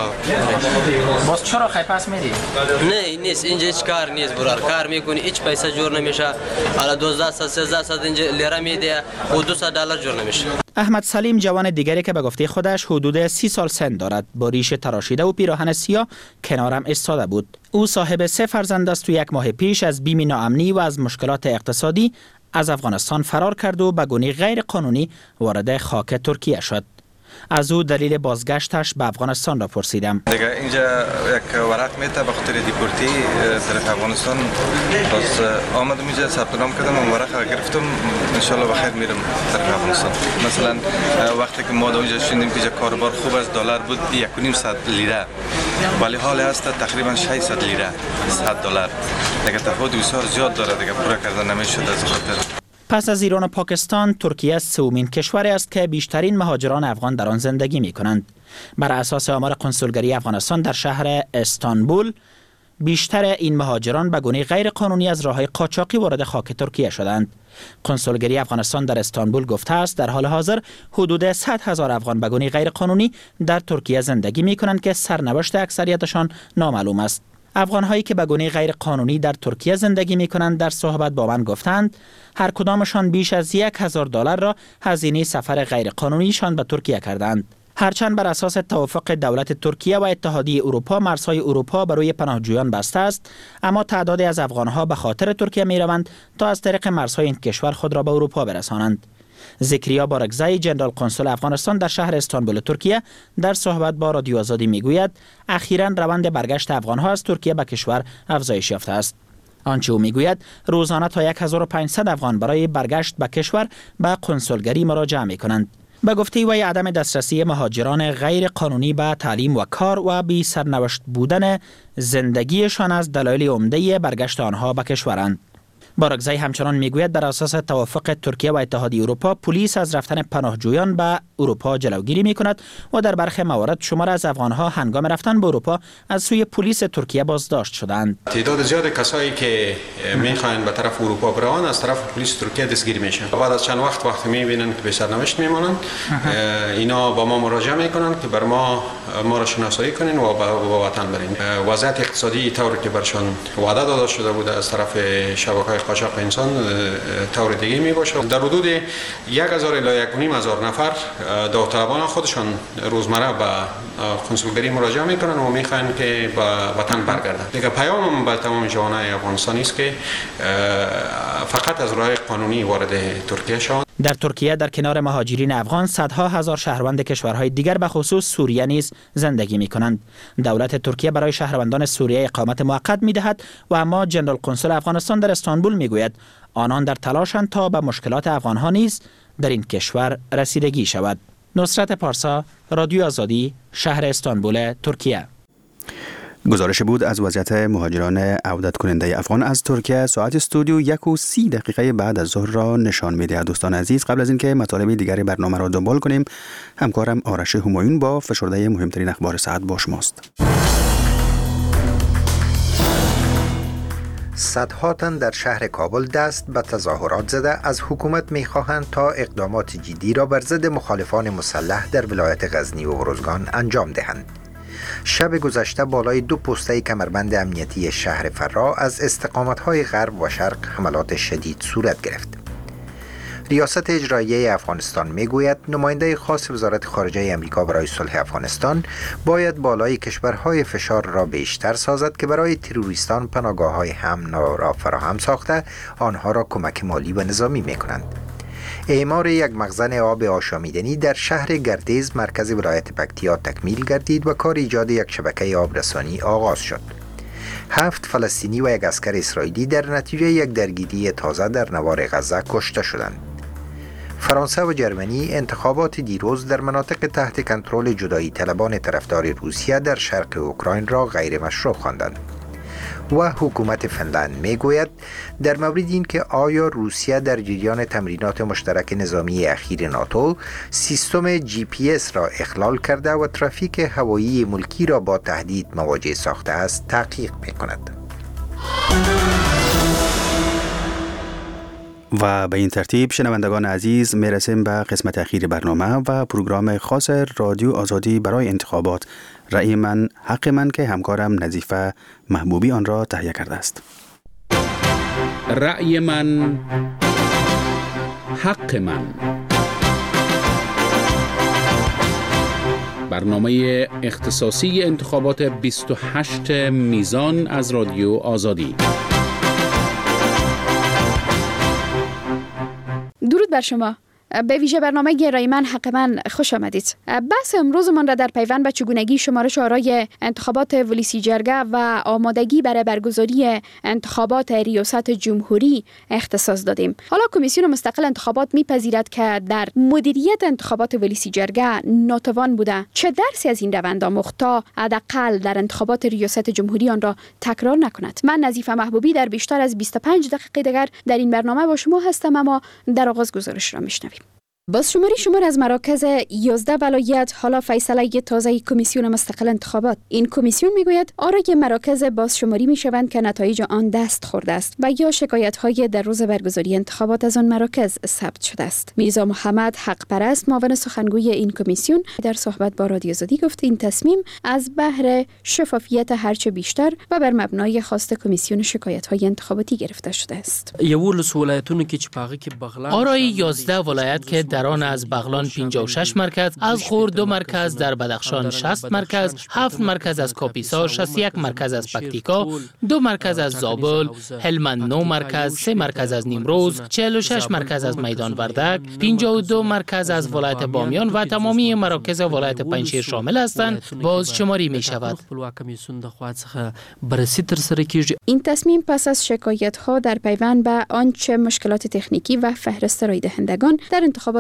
باز چرا خیلی پس میدی؟ نه نیست، اینجا هیچ کار نیست برار. کار میکنی هیچ پیسه جور نمیشه. حالا دوازده صد سیزده صد اینجا لیره میده و دویست دلار جور نمیشه. احمد سلیم جوان دیگری که به گفته خودش حدود سی سال سن دارد با ریش تراشیده و پیراهن سیاه کنارم ایستاده بود. او صاحب سه فرزند است و یک ماه پیش از بیم ناامنی و از مشکلات اقتصادی از افغانستان فرار کرد و به گونه غیر قانونی وارد خاک ترکیه شد. از او دلیل بازگشتش به افغانستان را پرسیدم. دیگه اینجا یک ورق میته به خاطر دیپورتی طرف افغانستان، باز آمدم اینجا ثبت نام کردم و ورق را گرفتم، ان شاء الله بخیر میرم طرف افغانستان. مثلا وقتی که ما اونجا شدیم که کاروبار خوب از دلار بود یک و نیم صد لیره، ولی حال هست تقریبا ششصد لیره، صد دلار. دیگه تفاوت بسیار زیاد داره، دیگه پورا کردن نمیشد از خاطر. پس از ایران و پاکستان، ترکیه سومین کشوری است که بیشترین مهاجران افغان در آن زندگی می کنند. بر اساس آمار قنسولگری افغانستان در شهر استانبول، بیشتر این مهاجران به گونه غیر قانونی از راههای قاچاقی وارد خاک ترکیه شدند. قنسولگری افغانستان در استانبول گفته است در حال حاضر حدود صد هزار افغان به گونه غیر قانونی در ترکیه زندگی می کنند که سرنوشت اکثریتشان نامعلوم است. افغان‌هایی که به گونه غیر قانونی در ترکیه زندگی می‌کنند در صحبت با من گفتند هر کدامشان بیش از یک هزار دلار را هزینه سفر غیر قانونیشان به ترکیه کردند. هرچند بر اساس توافق دولت ترکیه و اتحادیه اروپا مرزهای اروپا برای پناهجویان بسته است، اما تعدادی از افغان‌ها به خاطر ترکیه می‌روند تا از طریق مرزهای این کشور خود را به اروپا برسانند. زکریا بارکزای جنرال قنسول افغانستان در شهر استانبول ترکیه در صحبت با رادیو آزادی میگوید اخیراً روند برگشت افغان‌ها از ترکیه به کشور افزایش یافته است. آنچه او میگوید روزانه تا هزار و پانصد افغان برای برگشت به کشور به قنسولگری مراجعه می‌کنند. به گفته وی عدم دسترسی مهاجران غیر قانونی به تعلیم و کار و بی سرنوشت بودن زندگیشان از دلایل عمده برگشت آنها به کشورند. بارگزای همچنان میگوید بر اساس توافق ترکیه و اتحادیه اروپا پلیس از رفتن پناهجویان به اروپا جلوگیری میکند و در برخی موارد شمار از افغانها هنگام رفتن به اروپا از سوی پلیس ترکیه بازداشت شدند. تعداد زیاد کسایی که میخواین به طرف اروپا بروند از طرف پلیس ترکیه دستگیر میشن. بعد از چند وقت وقتی میبینن که به سرنوشت میمونن اینا با ما مراجعه میکنن که بر ما ما را شناسایی کنین و به وطن برین. وضعیت اقتصادی طوری که برشان وعده داده شده بود از طرف شبکه‌های قاچاق انسان طور دیگه می باشه. در حدود یک هزار الی یک و نیم هزار نفر داوطلبان خودشان روزمره به کنسولگری مراجعه میکنن و میخواین که به وطن برگردن. دیگه پیامم به تمام جوانای افغانستانی است که فقط از راه قانونی وارد ترکیه شوند. در ترکیه در کنار مهاجرین افغان صدها هزار شهروند کشورهای دیگر به خصوص سوریه نیز زندگی می کنند. دولت ترکیه برای شهروندان سوریه اقامت موقت می دهد و اما جنرال کنسول افغانستان در استانبول می گوید آنان در تلاشند تا به مشکلات افغانها نیز در این کشور رسیدگی شود. نصرت پارسا، رادیو آزادی، شهر استانبول، ترکیه. گزارش بود از وضعیت مهاجران عودت کننده افغان از ترکیه. ساعت استودیو یک و سی دقیقه بعد از ظهر را نشان می‌دهد. دوستان عزیز، قبل از اینکه مطالب دیگری برنامه را دنبال کنیم، همکارم آرش همایون با فشرده مهمترین اخبار ساعت با شماست. صدها تن در شهر کابل دست به تظاهرات زده از حکومت می‌خواهند تا اقدامات جدی را بر ضد مخالفان مسلح در ولایت غزنی و ارزگان انجام دهند. شب گذشته بالای دو پسته کمربند امنیتی شهر فرا از استقامت‌های غرب و شرق حملات شدید صورت گرفت. ریاست اجراییه افغانستان میگوید نماینده خاص وزارت خارجه امریکا برای صلح افغانستان باید بالای کشورهای فشار را بیشتر سازد که برای تروریستان پناهگاه‌های امن را فراهم ساخته آنها را کمک مالی و نظامی می‌کنند. اعمار یک مخزن آب آشامیدنی در شهر گردیز مرکز ولایت پکتیا تکمیل گردید و کار ایجاد یک شبکه آبرسانی آغاز شد. هفت فلسطینی و یک عسکر اسرائیلی در نتیجه یک درگیری تازه در نوار غزه کشته شدند. فرانسه و جرمنی انتخابات دیروز در مناطق تحت کنترل جدایی طلبان طرفدار روسیه در شرق اوکراین را غیر مشروع خواندند. و حکومت فنلند میگوید در مورد این که آیا روسیه در جریان تمرینات مشترک نظامی اخیر ناتو سیستم جی پی اس را اخلال کرده و ترافیک هوایی ملکی را با تهدید مواجه ساخته است تحقیق میکند. و به این ترتیب شنوندگان عزیز میرسیم به قسمت اخیر برنامه و پروگرام خاص رادیو آزادی برای انتخابات رأی من حق من که همکارم نظیفه محبوبی آن را تهیه کرده است. رأی من حق من، برنامه اختصاصی انتخابات بیست و هشت میزان از رادیو آزادی. درود بر شما. به ویژه برنامه رای من حق من خوش آمدید. بحث امروزمان را در پیوند به چگونگی شمارش آرای انتخابات ولیسی جرگه و آمادگی برای برگزاری انتخابات ریاست جمهوری اختصاص دادیم. حالا کمیسیون مستقل انتخابات میپذیرد که در مدیریت انتخابات ولیسی جرگه ناتوان بوده. چه درسی از این روند آموخت تا حداقل در انتخابات ریاست جمهوری آن را تکرار نکند؟ من نظیفه محبوبی در بیشتر از بیست و پنج دقیقه دیگر در این برنامه با شما هستم، اما در آغاز گزارش را میشنویم. بازشماری شمار از مراکز یازده ولایت حالا فیصله تازه کمیسیون مستقل انتخابات. این کمیسیون میگوید آرای مراکز بازشماری میشوند که نتایج آن دست خورده است و یا شکایت های در روز برگزاری انتخابات از آن مراکز ثبت شده است. میرزا محمد حق پرست معاون سخنگوی این کمیسیون در صحبت با رادیو آزادی گفت این تصمیم از بهر شفافیت هرچه بیشتر و بر مبنای خواست کمیسیون شکایت های انتخاباتی گرفته شده است. یولس ولایتونو کې چې پاغه کې بغلان آرای یازده ولایت که در آن از بغلان پنجاه و شش مرکز، از خور دو مرکز، در بدخشان شصت مرکز، هفت مرکز از کاپیسا، شصت و یک مرکز از پکتیکا، دو مرکز از زابل، هلمند نه مرکز، سه مرکز از نیمروز، چهل و شش مرکز از میدان وردک، پنجاه و دو مرکز از ولایت بامیان و تمامی مراکز ولایت پنجشیر شامل هستند بازشماری می شود. این تصمیم پس از شکایت ها در پیوند به آنچه مشکلات تکنیکی و فهرست رای دهندگان در انتخابات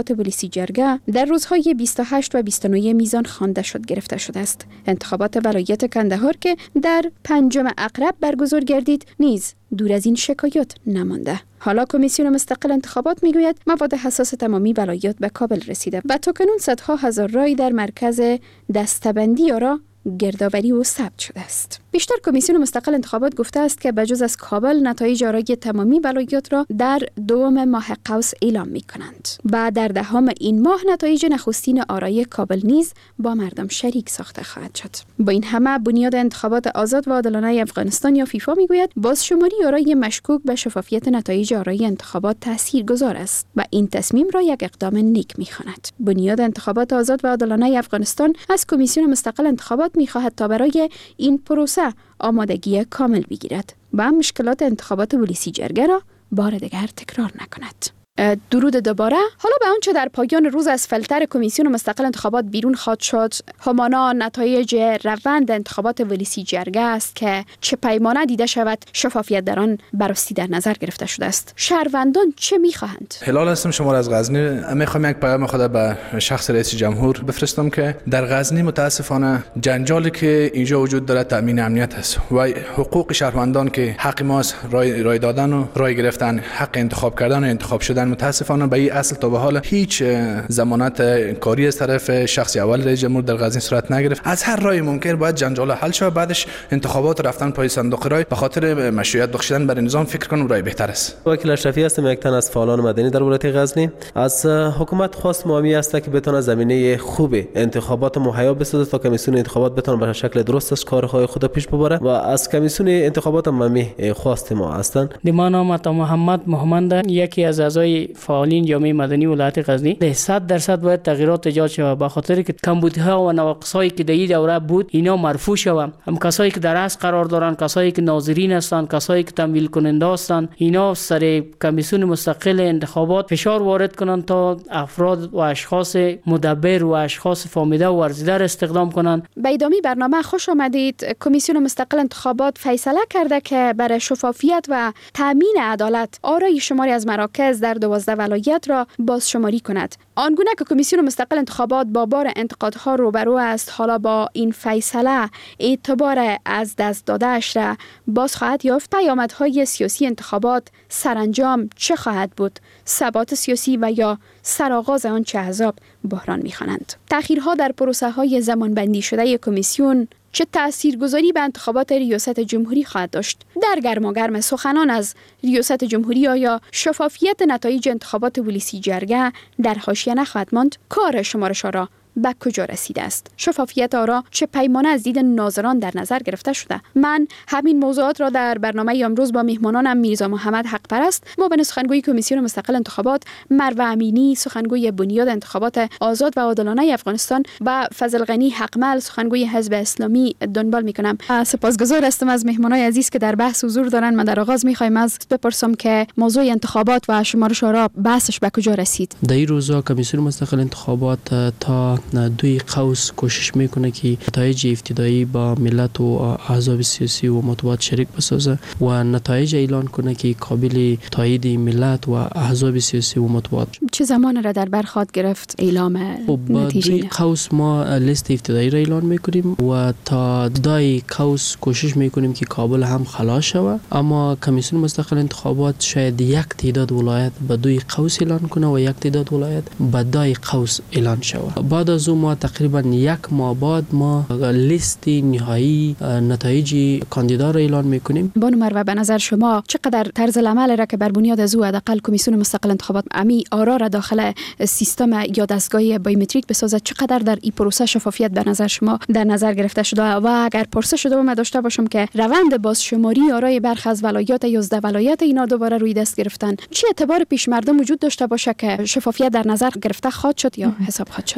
انتخابات ولسی جرگه در روزهای بیست و هشت و بیست و نه میزان خوانده شد گرفته شده است. انتخابات ولایت کندهار که در پنجم اقرب برگزار گردید نیز دور از این شکایات نمانده. حالا کمیسیون مستقل انتخابات میگوید مواد حساس تمامی ولایات به کابل رسیده و تاکنون صدها هزار رای در مرکز دسته‌بندی آرا گردآوری و ثبت شده است. بیشتر کمیسیون مستقل انتخابات گفته است که بجز از کابل نتایج آرای تمامی ولایات را در دوم ماه قوس اعلام می کنند و در دهم این ماه نتایج نخستین آرای کابل نیز با مردم شریک ساخته خواهد شد. با این همه بنیاد انتخابات آزاد و عادلانه افغانستان یا فیفا میگوید بازشماری آرای مشکوک به شفافیت نتایج آرای انتخابات تاثیرگذار است و این تصمیم را یک اقدام نیک می‌خواند. بنیاد انتخابات آزاد و عادلانه افغانستان از کمیسیون مستقل انتخابات می‌خواهد تا برای این پروسه آمادگی کامل بگیرد و مشکلات انتخابات ولسی جرگه را بار دیگر تکرار نکند. درود دوباره. حالا به آنچه در پایان روز از فلتر کمیسیون مستقل انتخابات بیرون خواهد شد همانا نتایج روند انتخابات ولسی جرگه است که چه پیمانه دیده شود شفافیت در آن بررسی در نظر گرفته شده است. شهروندان چه میخواهند؟ هلال هستم، شما از غزنی. میخوام یک پیام خود به شخص رئیس جمهور بفرستم که در غزنی متاسفانه جنجالی که اینجا وجود داره تامین امنیت است و حقوق شهروندان که حق ماست رای رای دادن و رای گرفتن، حق انتخاب کردن و انتخاب شدن، متاسفانه به این اصل تا به حال هیچ ضمانت کاری از طرف شخص اول رئیس جمهور در غزنی صورت نگرفت. از هر رای ممکن باید جنجال حل شود، بعدش انتخابات رفتن پای صندوق رای به خاطر مشروعیت بخشیدن بر نظام فکر کنم رای بهتر است. وکیل اشرفی هستم، یک تن از فعالان مدنی در ولایت غزنی. از حکومت خواست مهمی است که بتونه زمینه خوب انتخابات مهیا بسازه تا کمیسیون انتخابات بتونه به شکل درستش کارهای خود پیش ببره و از کمیسیون انتخابات مهمی خواست ما هستند. ما نام محمد محمد، یکی از اعضای فعالین جامعه مدنی ولایت غزنی. صد درصد باید تغییرات ایجاد شود به خاطر که کمبودها و نواقصایی که در این دوره بود اینا مرفوع شود. هم کسایی که در اصل قرار دارن، کسایی که ناظرین هستند، کسایی که تمویل کننده هستند، اینا سر کمیسیون مستقل انتخابات فشار وارد کنند تا افراد و اشخاص مدبر و اشخاص فهمیده و ورزیده را استخدام کنند. به ادامه برنامه خوش آمدید. کمیسیون مستقل انتخابات فیصله کرده که برای شفافیت و تامین عدالت آرای شماری از مراکز در دوازده ولایت را بازشماری کند. آنگونه که کمیسیون مستقل انتخابات با بار انتقادها روبرو است، حالا با این فیصله اعتبار از دست داده‌اش را باز خواهد یافت. پیامدهای سیاسی انتخابات سرانجام چه خواهد بود؟ ثبات سیاسی و یا سرآغاز آن چه احزاب بحران می‌خوانند. تأخیرها در پروسه‌های زمانبندی شده کمیسیون چه تاثیرگذاری به انتخابات ریاست جمهوری خواهد داشت؟ در گرماگرم سخنان از ریاست جمهوری آیا شفافیت نتایج انتخابات ولسی جرگه در حاشیه نخواهد ماند؟ کار شمارش را به کجا رسیده است؟ شفافیت آرا چه پیمانه از دید ناظران در نظر گرفته شده؟ من همین موضوعات را در برنامه امروز با میهمانانم میرزا محمد حق پرست، معاون سخنگوی کمیسیون مستقل انتخابات، مروه امینی سخنگوی بنیاد انتخابات آزاد و عادلانه افغانستان و فضل غنی حقمل سخنگوی حزب اسلامی دنبال میکنم. سپاسگزار هستم از میهمانای عزیز که در بحث حضور دارن. من در آغاز میخوایم از بپرسم که موضوع انتخابات و شمارش آرا بحثش به کجا رسید؟ در این روزا کمیسیون مستقل انتخابات تا دوی قوس کوشش میکنه که نتایج ابتدایی با ملت و احزاب سیاسی و مطبوعات شریک بسازه و نتایج اعلان کنه که قابل تایید ملت و احزاب سیاسی و مطبوعات. چه زمان را در بر خواهد گرفت اعلام نتیجه؟ دوی قوس ما لیست ابتدایی را اعلان میکنیم و تا دوی قوس کوشش میکنیم که کابل هم خلاص شود، اما کمیسیون مستقل انتخابات شاید یک تعداد ولایت به دوی قوس اعلان کنه و یک تعداد ولایت به دوی قوس اعلان شود. بعد از ما تقریبا یک ماه بعد ما لیست نهایی نتایج کاندیدا را اعلان میکنیم. بانو مروه، به نظر شما چقدر طرز العمل را که بر بنیاد از او حداقل کمیسیون مستقل انتخابات امی آرا را داخل سیستم یا دستگاه بایومتریک بسازد، چقدر در این پروسه شفافیت به نظر شما در نظر گرفته شده؟ و اگر پرسش شده و داشته باشم که روند بازشماری آرای برخی از ولایات یازده ولایت اینا دوباره روی دست گرفتن، چه اعتبار پیش مردم وجود داشته باشه که شفافیت در نظر گرفته خواهد شد یا حساب خواهد شد؟ در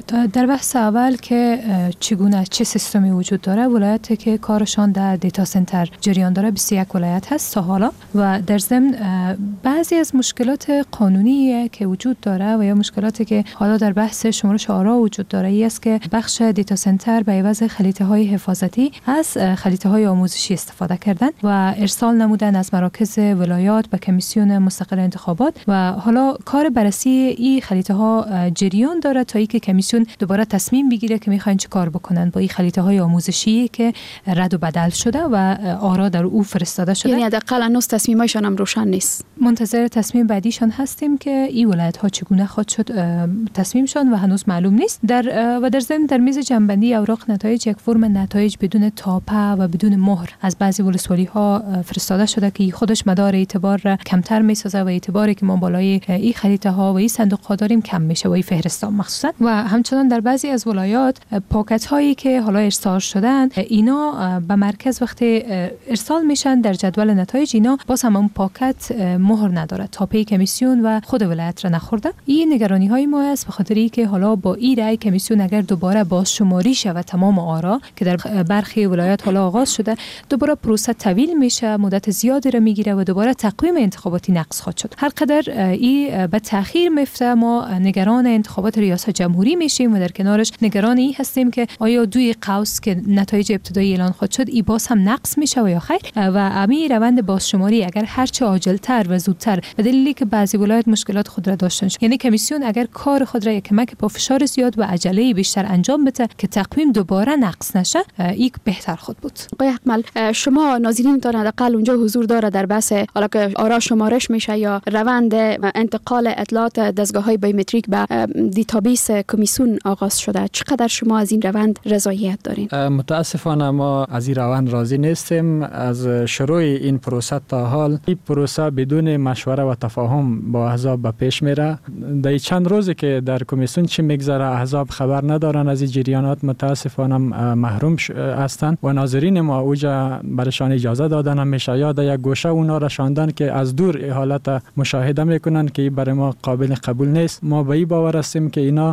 بحث اول که چگونه چه سیستمی وجود داره، ولایتی که کارشان در دیتا سنتر جریان داره بیست و یک ولایت هست تا حالا و در ضمن بعضی از مشکلات قانونی که وجود داره و یا مشکلاتی که حالا در بحث شمارش آرا وجود داره ای است که بخش دیتا سنتر به عوض خلیطه های حفاظتی از خلیطه های آموزشی استفاده کردن و ارسال نمودن از مراکز ولایات به کمیسیون مستقل انتخابات و حالا کار بررسی این خلیطه ها جریان داره تا اینکه کمیسیون دوباره تصمیم بگیره که میخواین چه کار بکنن با این خلیطه های آموزشی که رد و بدل شده و آرا در او فرستاده شده. یعنی حداقل هنوز تصمیمایشان هم روشن نیست. منتظر تصمیم بعدیشان هستیم که این ولایت ها چگونه خواهد شد تصمیمشان و هنوز معلوم نیست. در و در ضمن در میز جنبندی اوراق نتایج یک فرم نتایج بدون تاپه و بدون مهر از بعضی ولسوالی ها فرستاده شده که خودش مدار اعتبار را کمتر میسازه و اعتباری که ما بالای این خلیطه ها و این صندوق ها داریم کم میشه و این فهرست ها مخصوصا. و همچنان در بعضی از ولایات پاکت هایی که حالا ارسال شدن اینا به مرکز وقتی ارسال میشن در جدول نتایج اینا باز هم اون پاکت مهر نداره، تاپه کمیسیون و خود ولایت را نخورده. این نگرانی های ما است به خاطر اینکه حالا با این رأی کمیسیون اگر دوباره بازشماری شود تمام آرا که در برخی ولایات حالا آغاز شده، دوباره پروسه طویل میشه، مدت زیادی را میگیره و دوباره تقویم انتخاباتی نقض خواهد شد. هر قدر این به تأخیر میفته ما نگران انتخابات ریاست جمهوری میشیم و در کنارش نگران این هستیم که آیا دوی قوس که نتایج ابتدایی اعلان خواهد شد ای باز هم نقض میشه و یا خیر. و امی روند بازشماری اگر هرچه عاجلتر و زودتر به دلیلی که بعضی ولایات مشکلات خود را داشتن، یعنی کمیسیون اگر کار خود را یک کمک با فشار زیاد و عجله بیشتر انجام بده که تقویم دوباره نقض نشه، یک بهتر خود بود. آقای اکمل، شما ناظرین تا حداقل اونجا حضور داره در بحث حالا که آرا شمارش میشه یا روند انتقال اطلاعات دستگاه‌های بایومتریک به دیتابیس کمیسیون آغاز شده، چقدر شما از این روند رضایت دارین؟ متاسفانه ما از این روند راضی نیستیم. از شروع این پروسه تا حال این پروسه بدون مشوره و تفاهم با احزاب به پیش میره. در چند روزی که در کمیسیون چی میگذره احزاب خبر ندارن از این جریانات، متاسفانه محروم هستند و ناظرین ما اوجا برشان اجازه دادن میشه یا در یک گوشه اونا را شاندن که از دور حالت مشاهده میکنن که برای ما قابل قبول نیست. ما به این باور هستیم که اینا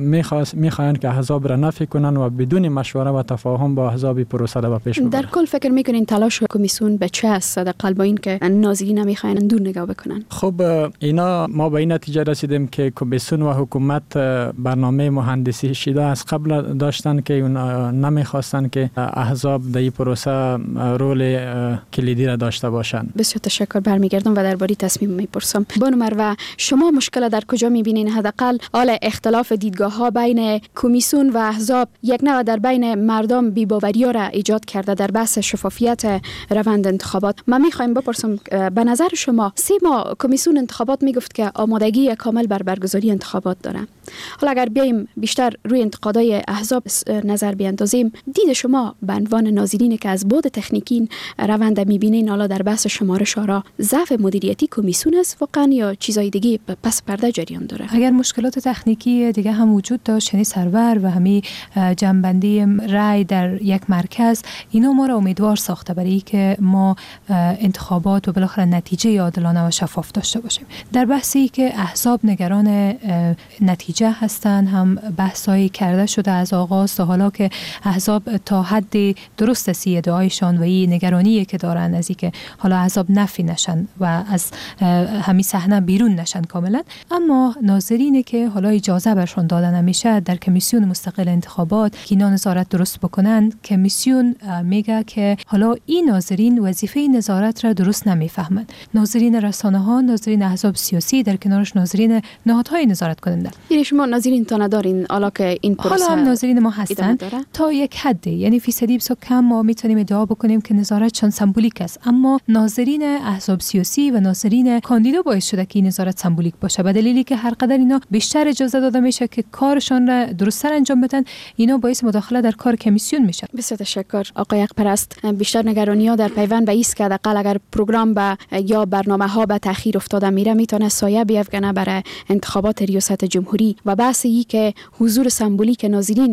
میخواین که احزاب را نفی کنن و بدون مشوره و تفاهم با احزاب پروسه را پیش ببرن. در کل فکر میکنین تلاش کمیسیون به چه است در قلب این که ناظرین نمیخواین دور نگاه بکنن؟ خب اینا ما به این نتیجه رسیدیم که کمیسیون و حکومت برنامه مهندسی شده از قبل داشتن که اونا نمیخواستن که احزاب در این پروسه رول کلیدی را داشته باشند. بسیار تشکر. برمیگردم و درباره تصمیم میپرسم. بانو مروه، شما مشکل در کجا میبینین؟ حداقل حال اختلاف دیدگاه ها بین کمیسیون و احزاب یک نوع در بین مردم بی‌باوری را ایجاد کرده در بحث شفافیت روند انتخابات. من میخوایم بپرسم به نظر شما سه ماه کمیسیون انتخابات میگفت که آمادگی کامل بر برگزاری انتخابات داره. حالا اگر بیایم بیشتر روی انتقادهای احزاب نظر بیاندازیم، دید شما به عنوان ناظرین که از بعد تکنیکی روند میبینین حالا در بحث شمارش آرا، ضعف مدیریتی کمیسیون است واقعا یا چیزای دیگه پس پرده جریان داره؟ اگر مشکلات تکنیکی دیگه هم وجود داشت، یعنی سرور و همین جنبندی رای در یک مرکز، اینا ما را امیدوار ساخته برای که ما انتخابات و بالاخره نتیجه عادلانه و شفاف داشته باشیم. در بحثی که احزاب نگران نتیجه هستند، هم بحثایی کرده شده از آغاز تا حالا که احزاب تا حد درست است ادعایشان و این نگرانی که دارن از اینکه حالا احزاب نفی نشن و از همین صحنه بیرون نشن کاملا. اما ناظرینه که حالا اجازه برشون داده نمیشه در کمیسیون مستقل انتخابات که اینا نظارت درست بکنن، کمیسیون میگه که حالا این ناظرین وظیفه نظارت را درست نمیفهمند. ناظرین رسانه ها، ناظرین احزاب سیاسی، در کنارش ناظرین نهادهای نظارت کننده. یعنی شما ناظرین تا ندارین حالا که این پروسه حالا هم ناظرین ما هستن تا یک حدی، یعنی فیصدی بسیار کم ما میتونیم ادعا بکنیم که نظارتشان سمبولیک است، اما ناظرین احزاب سیاسی و ناظرین کاندیدا باعث شده که این نظارت سمبولیک باشه، به دلیلی که هر قدر اینا بیشتر اجازه داده میشه که کارشان را درست‌تر انجام بدن، اینا باعث مداخله در کار کمیسیون میشه. بسیار تشکر آقای اقپرست. بیشتر نگرانی‌ها در پیوند به ایست که حداقل اگر پروگرام به یا برنامه‌ها به تأخیر افتاده میره میتونه سایه بیفکنه برای انتخابات ریاست جمهوری و بحث ای که حضور سمبولیک ناظرین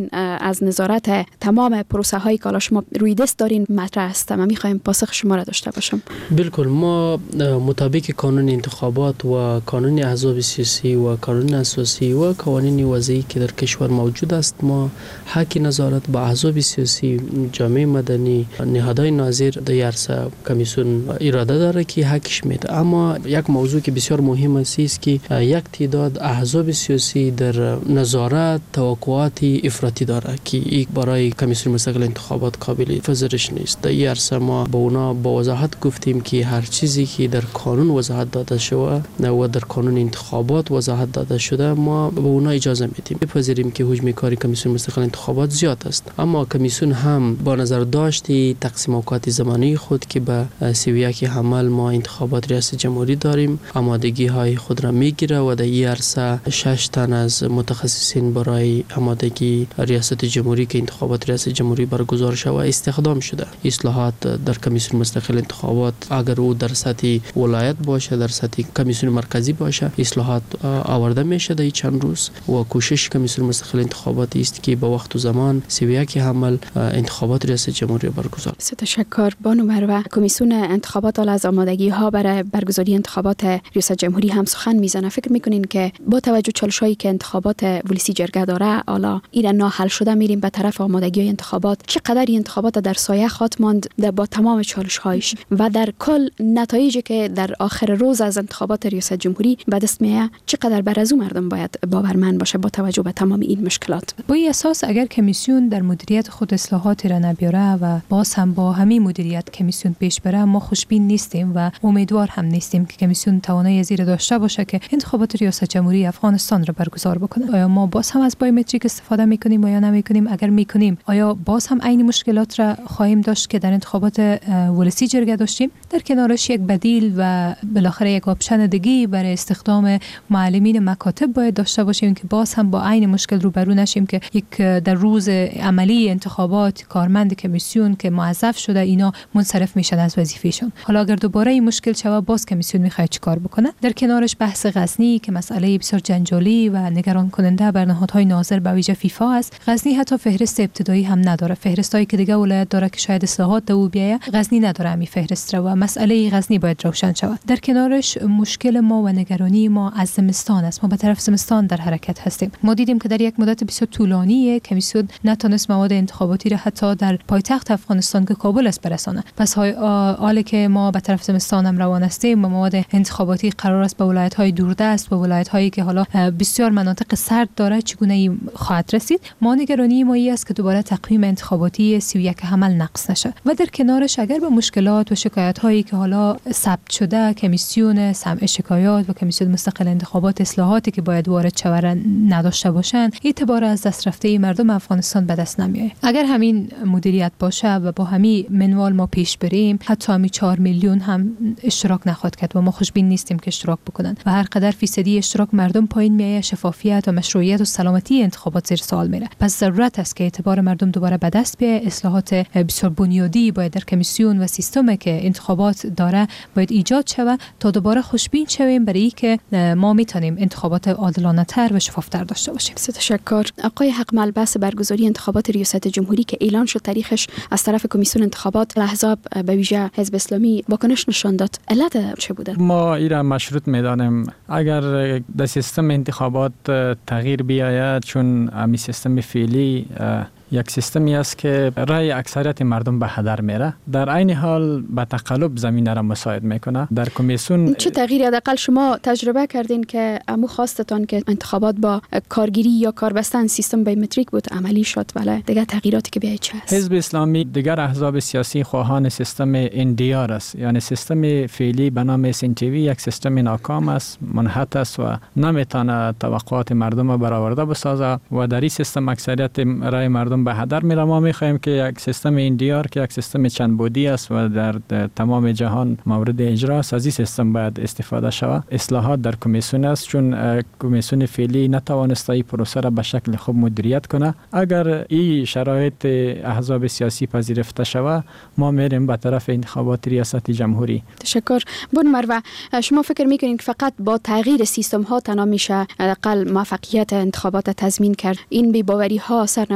از نظارت تمام پروسه های که حالا شما روی دست دارین مطرح است. ما میخوایم پاسخ شما را داشته باشم. بالکل، ما مطابق قانون انتخابات و قانون احزاب سیاسی و قانون اساسی و قوانین وضعی که در کشور موجود است، ما حق نظارت با احزاب سیاسی، جامعه مدنی، نهادهای ناظر در عرصه کمیسیون اراده داره که حقش میده. اما یک موضوع که بسیار مهم است که یک تعداد احزاب سیاسی در نظارت توقعاتی افراطی داره که یک برای کمیسیون مستقل انتخابات قابل پذیرش نیست. در این عرصه ما با اونا با وضاحت گفتیم که هر چیزی که در قانون وضاحت داده شده و در قانون انتخابات وضاحت داده شده ما به اونا اجازه میدیم. بپذیریم که حجم کاری کمیسیون مستقل انتخابات زیاد است، اما کمیسیون هم با نظر داشتی تقسیم اوقات زمانی خود که به سی و یک حمل ما انتخابات ریاست جمهوری داریم آمادگی های خود را میگیره و در این عرصه شش تن از متخصصین برای آمادگی ریاست جمهوری که انتخابات ریاست جمهوری برگزار شود استخدام شده. اصلاحات در کمیسیون مستقل انتخابات اگر او در سطح ولایت باشه، در سطح کمیسیون مرکزی باشه، اصلاحات آورده میشه در چند روز و کوشش کمیسیون مستقل انتخابات است که با وقت و زمان سی و یک حمل انتخابات ریاست جمهوری برگزار. تشکر بانو مروه. کمیسیون انتخابات از آمادگی ها برای برگزاری انتخابات ریاست جمهوری هم سخن میزنه. فکر میکنین که با توجه چالشایی که انتخابات ولسی جرگه داره، حالا این ناحل شده میریم به طرف آمادگی های انتخابات، چقدر این انتخابات در سایه خاط ماند با تمام چالش هایش و در کل نتایجی که در آخر روز از انتخابات ریاست جمهوری به دست میاد چقدر بر از مردم باید باورمند باشه با توجه به تمام این مشکلات؟ با این اساس اگر کمیسیون در مدیریت خود اصلاحاتی را نبیاره و باز هم با همین مدیریت کمیسیون پیش بره، ما خوشبین نیستیم و امیدوار هم نیستیم که کمیسیون توانایی زیر داشته باشه که انتخابات ریاست جمهوری افغانستان را برگزار بکنه. آیا ما باز هم از بایومتریک استفاده میکنیم یا نمیکنیم؟ اگر میکنیم آیا باز هم عین مشکلات را خواهیم داشت که در انتخابات ولسی جرگه داشتیم؟ در کنارش یک بدیل و بالاخره یک آپشن دیگه برای استخدام معلمین مکاتب باید داشته باشیم که باز هم با عین مشکل روبرو نشیم که یک در روز عملی انتخابات کارمند کمیسیون که موظف شده اینا منصرف میشن از وظیفهشون. حالا اگر دوباره این مشکل شود باز کمیسیون میخواد چیکار بکنه؟ در کنارش بحث غزنی که مسئله بسیار جنجالی و نگران کننده بر نهادهای ناظر به ویژه فیفا است. غزنی حتی فهرست ابتدایی هم نداره. فهرستایی که دیگه ولایت داره که شاید اصلاحات دو بیایه، غزنی نداره همین فهرست و مسئله غزنی باید روشن شود. در کنارش مشکل ما و نگرانی ما از زمستان است. ما به طرف زمستان در حرکت هستیم. ما دیدیم که در یک مدت بسیار طولانی کمیسیون نتونست مواد انتخاباتی را حتی در پایتخت افغانستان که کابل است برسانه. پس حالی که ما به طرف زمستان هم روان هستیم و مواد انتخاباتی قرار است به ولایت‌های دوردست و ولایت‌هایی که حالا بسیار مناطق سرد داره چگونه این خواهد رسید. ما نگرانی ما این است که دوباره تقویم انتخاباتی سی و یک حمل نقص نشه و در کنارش اگر به مشکلات و شکایت‌هایی که حالا ثبت شده کمیسیون سمع شکایات و کمیسیون مستقل انتخابات اصلاحاتی که باید وارد شورن نداشته باشند، اعتبار از دست رفته مردم افغانستان به دست نمیاد. اگر همین مدیریت باشه و با همین منوال ما پیش بریم، حتی همین چهار میلیون هم اشتراک نخواهد کرد و ما خوشبین نیستیم که اشتراک بکنن و هر قدر فیصدی اشتراک مردم پایین میاد، شفافیت و مشروعیت و سلامتی انتخابات زیر سوال میره. پس ضرورت است که اعتبار مردم دوباره به دست بیاد. اصلاحات بسیار بنیادی باید در کمیسیون و سیستمی که انتخابات داره باید ایجاد شود تا دوباره خوشبین شویم برای اینکه ما میتونیم انتخابات عادلانه تر و شفافتر داشته باشیم. تشکر. آقای حق ملبس، برگزاری انتخابات ریاست جمهوری که اعلان شد تاریخش از طرف کمیسیون انتخابات، احزاب به ویژه حزب اسلامی واکنش نشان داد. علت چه بوده؟ ما ایرا مشروط میدانیم اگر در سیستم انتخابات تغییر بیاید، چون امی سیستم فعلی یک سیستمی است که رای اکثریت مردم به هدر میره، در عین حال به تقلب زمینه را مساعد میکنه. در کمیسیون چه تغییری حداقل شما تجربه کردین که امو خواستتان که انتخابات با کارگیری یا کاربستن سیستم بایومتریک بود عملی شد، ولی دیگه تغییراتی که بیاید چه است؟ حزب اسلامی دیگر احزاب سیاسی خواهان سیستم ان دی آر است، یعنی سیستم فعلی به نام اس ان تی وی یک سیستم ناکام است، منحط است و نمیتونه توقعات مردم را برآورده بسازه و در این سیستم اکثریت رای مردم به هدر میره. ما میخوایم که یک سیستم این دی آر که یک سیستم چند بعدی است و در, در تمام جهان مورد اجرا است، از این سیستم باید استفاده شود. اصلاحات در کمیسیون است، چون کمیسیون فعلی نتوانسته این پروسه را به شکل خوب مدیریت کنه. اگر این شرایط احزاب سیاسی پذیرفته شود، ما میریم به طرف انتخابات ریاست جمهوری. تشکر. بون مروه، شما فکر میکنید که فقط با تغییر سیستم ها تنها میشه حداقل موفقیت انتخابات تضمین کرد؟ این بی‌باوری ها سرنوشت انتخابات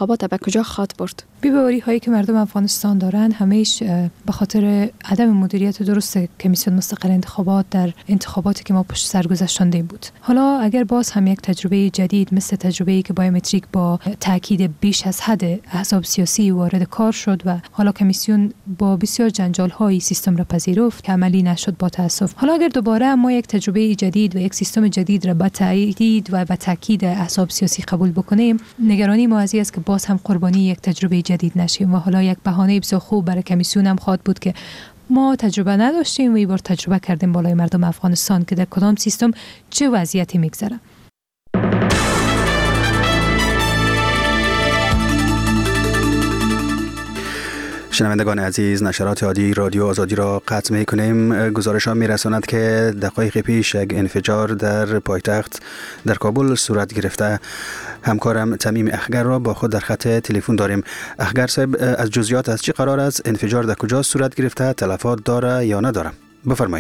انتخابات به کجا خواهد برد؟ بی‌باوری هایی که مردم افغانستان دارن همیش به خاطر عدم مدیریت درست کمیسیون مستقل انتخابات در انتخاباتی که ما پشت سر گذاشتیم بود. حالا اگر باز هم یک تجربه جدید مثل تجربه‌ای که بایومتریک با تاکید بیش از حد احزاب سیاسی وارد کار شد و حالا کمیسیون با بسیار جنجال های سیستم را پذیرفت که عملی نشد با تاسف. حالا اگر دوباره ما یک تجربه جدید و یک سیستم جدید را با تایید و با تاکید احزاب سیاسی قبول بکنیم، نگرانی ما از این است که باز هم قربانی یک تجربه جدید نشیم و حالا یک بهانه بسیار خوب برای کمیسیون هم خواهد بود که ما تجربه نداشتیم و این بار تجربه کردیم بالای مردم افغانستان که در کدام سیستم چه وضعیتی میگذره. شنوندگان عزیز، نشرات عادی رادیو آزادی را قطع می کنیم. گزارش ها می رساند که دقایق پیش یک انفجار در پایتخت در کابل صورت گرفته. همکارم تمیم اخگر را با خود در خط تلفن داریم. اخگر صاحب، از جزئیات از چی قرار است؟ انفجار در کجا صورت گرفته؟ تلفات داره یا نداره؟ بفرمایید.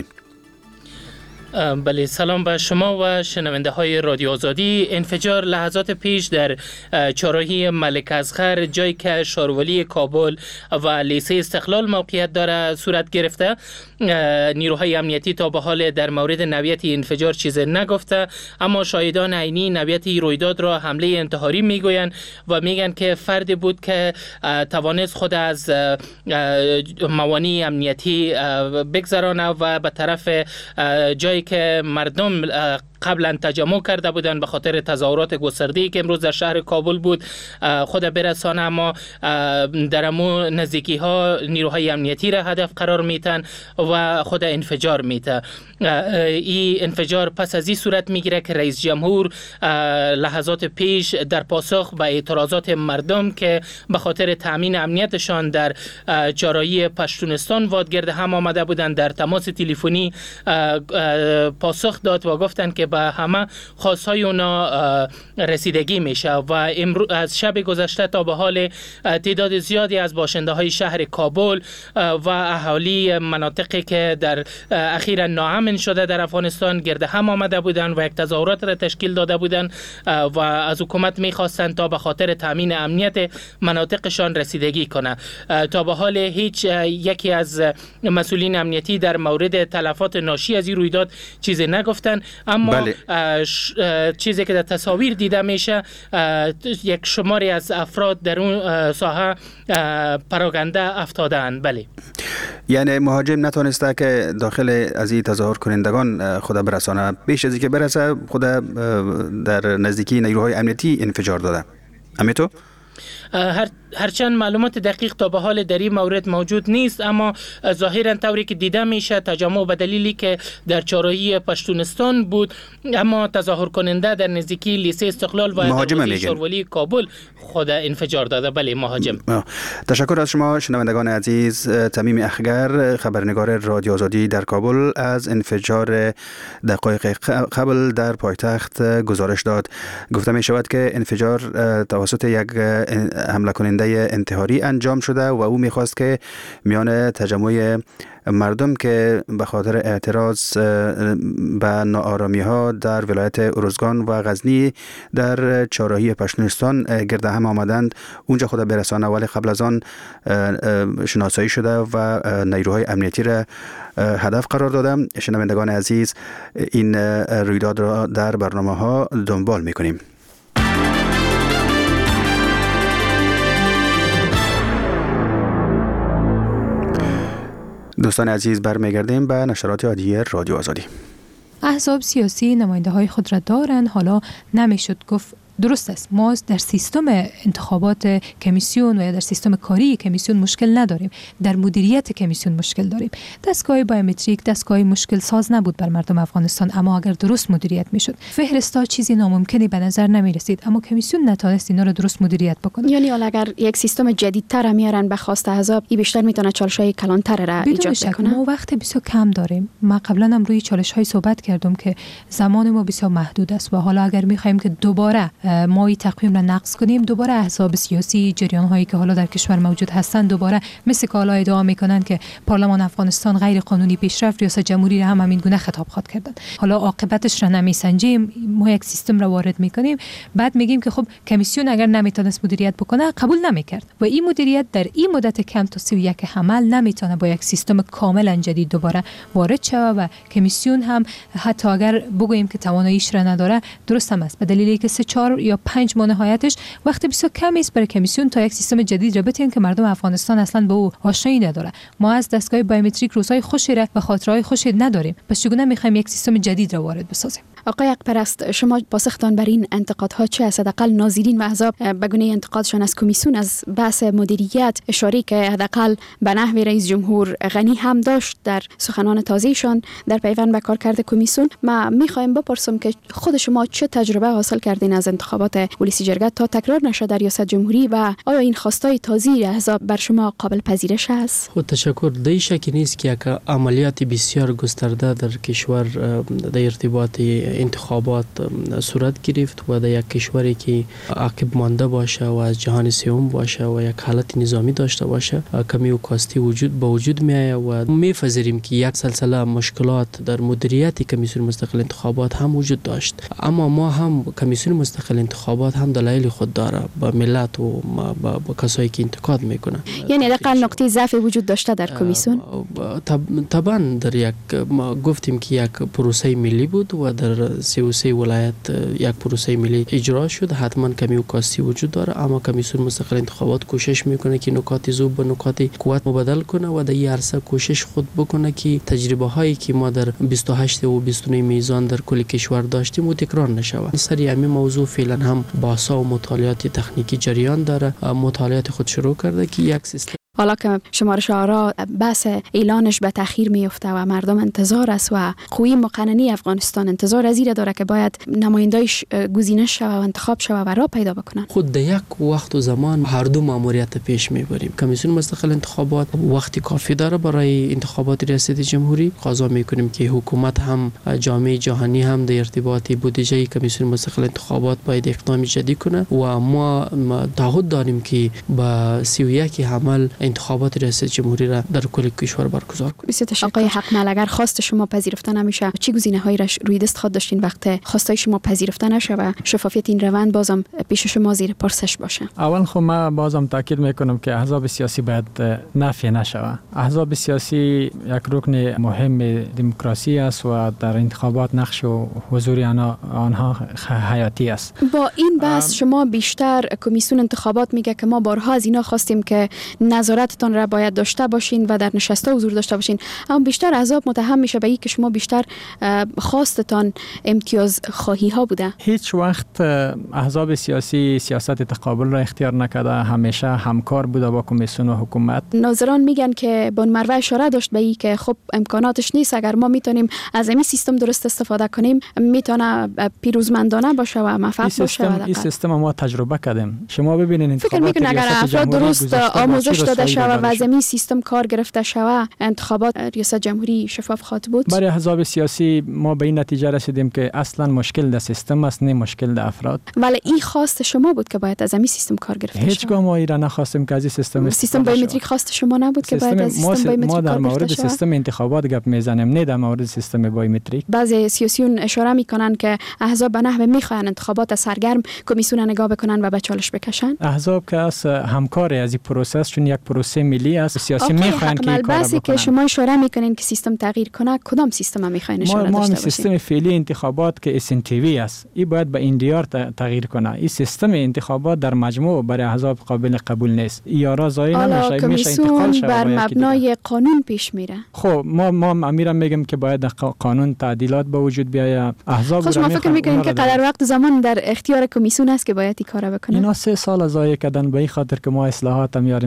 بله، سلام به شما و شنونده های رادیو آزادی. انفجار لحظات پیش در چهارراهی ملک اصغر، جایی که شارولی کابل و لیسه استقلال موقعیت داره، صورت گرفته. نیروهای امنیتی تا به حال در مورد نوعیت انفجار چیز نگفته، اما شاهدان عینی نوعیت رویداد را حمله انتحاری میگویند و میگن که فردی بود که توانست خود از موانع امنیتی بگذرانه و به طرف جایی که مردم قبلا تجمع کرده بودند به خاطر تظاهرات گسترده‌ای که امروز در شهر کابل بود خود برسانه، اما در امو نزدیکی ها نیروهای امنیتی را هدف قرار میتن و خود انفجار میته. این انفجار پس از این صورت میگیره که رئیس جمهور لحظات پیش در پاسخ به اعتراضات مردم که به خاطر تامین امنیتشان در چهارراهی پشتونستان وادگرد هم آمده بودند در تماس تلفنی پاسخ داد و گفتند که به همه خواستهای اونا رسیدگی میشه و امروز از شب گذشته تا به حال تعداد زیادی از باشنده های شهر کابل و اهالی مناطقی که در اخیرا ناامن شده در افغانستان گرد هم آمده بودند و یک تظاهرات را تشکیل داده بودند و از حکومت میخواستند تا به خاطر تامین امنیت مناطقشان رسیدگی کنه. تا به حال هیچ یکی از مسئولین امنیتی در مورد تلفات ناشی از این رویداد چیزی نگفتن، اما بله. چیزی که در تصاویر دیده میشه یک شماری از افراد در اون ساحه پراکنده افتادن. بله، یعنی مهاجم نتونسته که داخل از این تظاهر کنندگان خود برسانه، پیش از اینکه برسه خود در نزدیکی نیروهای امنیتی انفجار داده. همینطور؟ هر هرچند معلومات دقیق تا به حال در این مورد موجود نیست، اما ظاهرا طوری که دیده میشه تجمع به دلیلی که در چهارراهی پشتونستان بود، اما تظاهر کننده در نزدیکی لیسه استقلال و در شارولی کابل خود انفجار داده. بله، مهاجم. تشکر از شما شنوندگان عزیز. تمیم اخگر، خبرنگار رادیو آزادی در کابل، از انفجار دقایق قبل در پایتخت گزارش داد. گفته می شود که انفجار توسط یک حمله کننده انتحاری انجام شده و او میخواست که میان تجمع مردم که به خاطر اعتراض به ناآرامی ها در ولایت ارزگان و غزنی در چهارراهی پشتونستان گرد هم آمدند اونجا خود برسانه، ولی قبل از آن شناسایی شده و نیروهای امنیتی را هدف قرار داده. شنوندگان عزیز، این رویداد را در برنامه ها دنبال میکنیم. دوستان عزیز، برمیگردیم به نشرات عادی رادیو آزادی. احزاب سیاسی نماینده های خود را دارن. حالا نمیشد گفت درست است، ما در سیستم انتخابات کمیسیون و یا در سیستم کاری کمیسیون مشکل نداریم، در مدیریت کمیسیون مشکل داریم. دستگاه بایومتریک دستگاه مشکل ساز نبود بر مردم افغانستان، اما اگر درست مدیریت میشد فهرستا چیزی ناممکنی به نظر نمی رسید، اما کمیسیون نتونست اینا رو درست مدیریت بکنه. یعنی اگر یک سیستم جدیدتر میارن به خواست احزاب، این بیشتر میتونه چالش‌های کلانتر را ایجاد کنه. ما وقت بسیار کم داریم. ما قبلا هم روی چالش‌های صحبت کردم که زمان ما بسیار محدود است و حالا اگر می‌خوایم که دوباره ما این تقویم را نقض کنیم، دوباره احزاب سیاسی، جریان هایی که حالا در کشور موجود هستند دوباره مثل که حالا ادعا میکنن که پارلمان افغانستان غیر قانونی پیش رفت، ریاست جمهوری را هم همین گونه خطاب خواد کردن. حالا عاقبتش را نمیسنجیم، ما یک سیستم را وارد میکنیم، بعد میگیم که خب کمیسیون اگر نمیتونست مدیریت بکنه قبول نمیکرد و این مدیریت در این مدت کم تا سی و یک حمل نمیتونه با یک سیستم کاملا جدید دوباره وارد شود و کمیسیون هم حتی اگر بگوییم که تواناییش را نداره درست هم است، به دلیلی که سه چهار یا پنج ماه نهایتش وقت بسیار کمی است برای کمیسیون تا یک سیستم جدید را بتین که مردم افغانستان اصلا به او آشنایی نداره. ما از دستگاه بایومتریک روزهای خوشی را و خاطرهای خوشی نداریم، پس چگونه میخوایم یک سیستم جدید را وارد بسازیم؟ آقای اقپرست، شما پاسختان بر این انتقادها چه است؟ حداقل ناظرین و احزاب به گونه انتقادشان از کمیسیون از بحث مدیریت اشاره که حداقل به نحو رئیس جمهور غنی هم داشت در سخنان تازه‌شان در پیوند به کارکرد کمیسیون. ما میخوایم بپرسم که خود شما چه تجربه حاصل کردین از انتخابات ولسی جرگه تا تکرار نشه در ریاست جمهوری و آیا این خواستای تازه احزاب بر شما قابل پذیرش است؟ خود تشکر. در شکی نیست که یک عملیات بسیار گسترده در کشور در ارتباط انتخابات صورت گرفت و در یک کشوری که عقب مانده باشه و از جهان سوم باشه و یک حالت نظامی داشته باشه کمی و کاستی وجود با وجود میآید و می‌پذیریم که یک سلسله مشکلات در مدیریت کمیسیون مستقل انتخابات هم وجود داشت، اما ما هم کمیسیون مستقل انتخابات هم دلایل خود داره با ملت و با, با کسایی که انتقاد میکنن. یعنی حداقل نقطه ضعف وجود داشته در کمیسیون؟ طبعا در یک ما گفتیم که یک پروسه ملی بود و در سی و سه ولایت یک پروسه ملی اجرا شد، حتما کمی و کاستی وجود داره، اما کمیسیون مستقل انتخابات کوشش میکنه که نکات ضعف به نکات قوت مبدل کنه و در این عرصه کوشش خود بکنه که تجربه هایی که ما در بیست و هشت و بیست و نه میزان در کل کشور داشتیم و تکرار نشود. سری همین موضوع فعلا هم بحث‌ها و مطالعات تکنیکی جریان داره، مطالعات خود شروع کرده که یک سیستم حالا که شمارش آرا بحث اعلانش به تأخیر میفته و مردم انتظار است و قوی مقننی افغانستان انتظار از این داره که باید نمایندایش گزینش شود و انتخاب شود و راه پیدا بکنن. خود در یک وقت و زمان هر دو ماموریت پیش میبریم. کمیسیون مستقل انتخابات وقتی کافی داره برای انتخابات ریاست جمهوری. قضا میکنیم که حکومت هم جامعه جهانی هم در ارتباط بودجه کمیسیون مستقل انتخابات باید اقدام جدی کنه و ما تعهد داریم که با سی و یک حمل انتخابات ریاست جمهوری را در کل کشور برگزار کنیم. بسیار تشکر. آقای حقمل، اگر خواست شما پذیرفته نمیشه چه گزینه‌هایی را روی دست خود داشتین وقت خواستای شما پذیرفته نشه و شفافیت این روند بازم پیش شما زیر پرسش باشه؟ اول خب من بازم تاکید میکنم که احزاب سیاسی باید نفی نشود. احزاب سیاسی یک رکن مهم دموکراسی است و در انتخابات نقش و حضور آنها حیاتی است. با این بحث شما بیشتر کمیسیون انتخابات میگه که ما بارها از اینا خواستیم که نظارتتان را باید داشته باشین و در نشسته حضور داشته باشین، اما بیشتر احزاب متهم میشه به این که شما بیشتر خواستتان امتیاز خواهی ها بوده. هیچ وقت احزاب سیاسی سیاست تقابل را اختیار نکرده، همیشه همکار بوده با کمیسیون و حکومت. ناظران میگن که بن مروه اشاره داشت به این که خب امکاناتش نیست، اگر ما میتونیم از این سیستم درست استفاده کنیم میتونه پیروزمندانه باشه و موفق باشه. این سیستم ما تجربه کردیم. شما ببینید انتخابات اگر افراد درست آموزش داده شود و از این سیستم کار گرفته شود انتخابات ریاست جمهوری شفاف خواهد بود. برای احزاب سیاسی ما به این نتیجه رسیدیم که اصلا مشکل در سیستم است نه مشکل در افراد. ولی این خواست شما بود که باید از این سیستم کار گرفته شود. هیچگاه ما ایران نخواستیم که از این سیستم سیستم بایومتریک خواست شما نبود که باید از سیستم بایومتریک ما در مورد سیستم انتخابات گپ میزنیم نه در مورد سیستم بایومتریک. بعضی سیاسیون اشاره میکنن که احزاب به نحو میخوان انتخابات سرگرم کمیسیون نگاه بکنن و به چالش بکشن. احزاب که از همکار از این پروسه چون یک پروسه ملی است، سیاسی میخوان که این کارو بکنن. که شما اشاره میکنین که سیستم تغییر کنه، کدام سیستم میخواین اشاره ما داشته باشین؟ ما سیستم فعلی انتخابات که اس ان تی وی است، این باید به این دی آر تغییر کنه. این سیستم انتخابات در مجموع برای احزاب قابل قبول نیست. یارا زای نمیشه، میشه انتقال شود بر مبنای قانون پیش میره. خب ما ما امیرم میگم که باید قانون تعدیلات به وجود بیاید. احزاب خب شما فکر میکنین که قدر وقت زمان در اختیار کمیسیون است که باید این کارو بکنه؟ اینا سه سال ضایع کردن به این خاطر که ما اصلاحات میاریم. چرا نه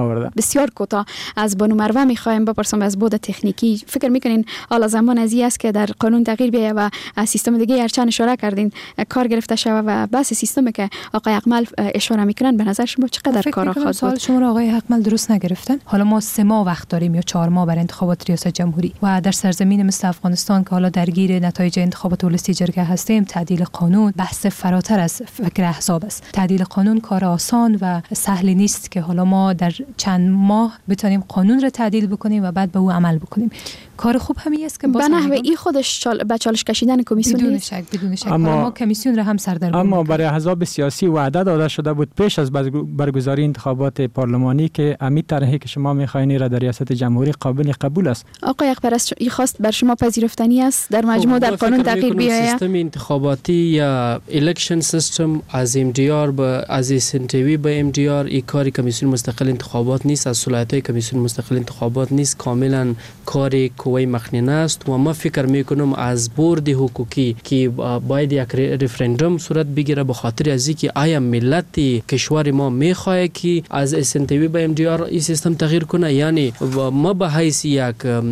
آورده. بسیار کوتاه از بانو مروه میخوایم بپرسم از بود تکنیکی، فکر میکنین حالا زمان ازی است که در قانون تغییر بیاید و از سیستم دیگه هرچند اشاره کردین کار گرفته شود و بس سیستمی که آقای اقمل اشاره میکنن به نظر شما چقدر کار خواهد بود؟ شما را آقای اقمل درست نگرفتن. حالا ما سه ماه وقت داریم یا چهار ماه برای انتخابات ریاست جمهوری و در سرزمین مثل افغانستان که حالا درگیر نتایج انتخابات ولسی جرگه هستیم، تعدیل قانون بحث فراتر از فکر احزاب است. تعدیل قانون کار آسان و سهل نیست که حالا ما در چند ماه بتونیم قانون را تعدیل بکنیم و بعد به او عمل بکنیم. کار خوب همین است که به نحو این خودش چال... به چالش کشیدن کمیسیون بدون شک بدون شک اما ما کمیسیون را هم سردرگم اما برای احزاب سیاسی وعده داده شده بود پیش از برگزاری انتخابات پارلمانی که امی طرحی که شما می‌خواین را در ریاست جمهوری قابل قبول است. آقای اقبرست این خواست بر شما پذیرفتنی است در مجموع در قانون تغییر بیاید؟ سیستم انتخاباتی یا الکشن سیستم از ام دی آر به از سنتوی به ام دی آر این کاری کمیسیون مستقل انتخابات نیست، از صلاحیت‌های کمیسیون مستقل انتخابات نیست، کاملا کاری قوه مخنینه است و ما فکر میکنم از بورد حقوقی که باید یک رفرندوم صورت بگیره به خاطر از اینکه آیا ملت کشور ما میخواد که از اسنتوی به ام دی آر این سیستم تغییر کنه. یعنی ما به حیث یک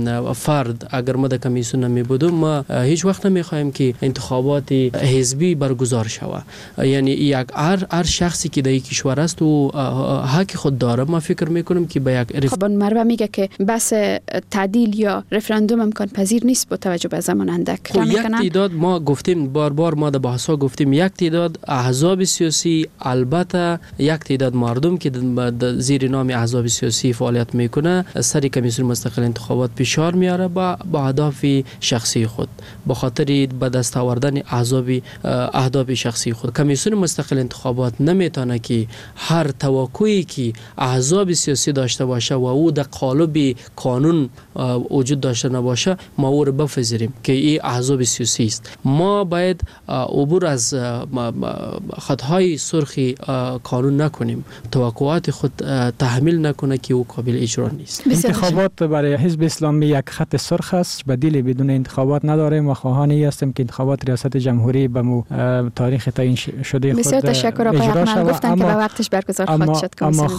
فرد اگر ما در کمیسیون می بودم ما هیچ وقت نمیخوایم که انتخابات حزبی برگزار شود. یعنی یک هر هر شخصی که در این کشور است و حق خود داره. ما فکر میکنم که به یک رف... خب مروه میگه که بس تعدیل یا رفراندوم امکان پذیر نیست با توجه به زمان اندک. خب یک تعداد ما گفتیم بار بار ما در بحث‌ها گفتیم یک تعداد احزاب سیاسی البته یک تعداد مردم که زیر نام احزاب سیاسی فعالیت میکنه سر کمیسیون مستقل انتخابات فشار میاره با با اهداف شخصی خود به خاطر به دست آوردن احزاب اهداف شخصی خود. کمیسیون مستقل انتخابات نمیتونه که هر توقعی که احزاب سیاسی داشته باشه و او در قالب قانون وجود داشته نباشه ما او رو بپذیریم که این احزاب سیاسی است. ما باید عبور از خطهای سرخی قانون نکنیم، توقعات خود تحمیل نکنه که او قابل اجرا نیست. انتخابات برای حزب اسلامی یک خط سرخ است، بدیلی بدون انتخابات نداریم و خواهانی هستیم که انتخابات ریاست جمهوری به مو تاریخ تعیین شده خود بسیار تشکر آقای اقمل گفتن که به وقتش برگزار خواهد شد.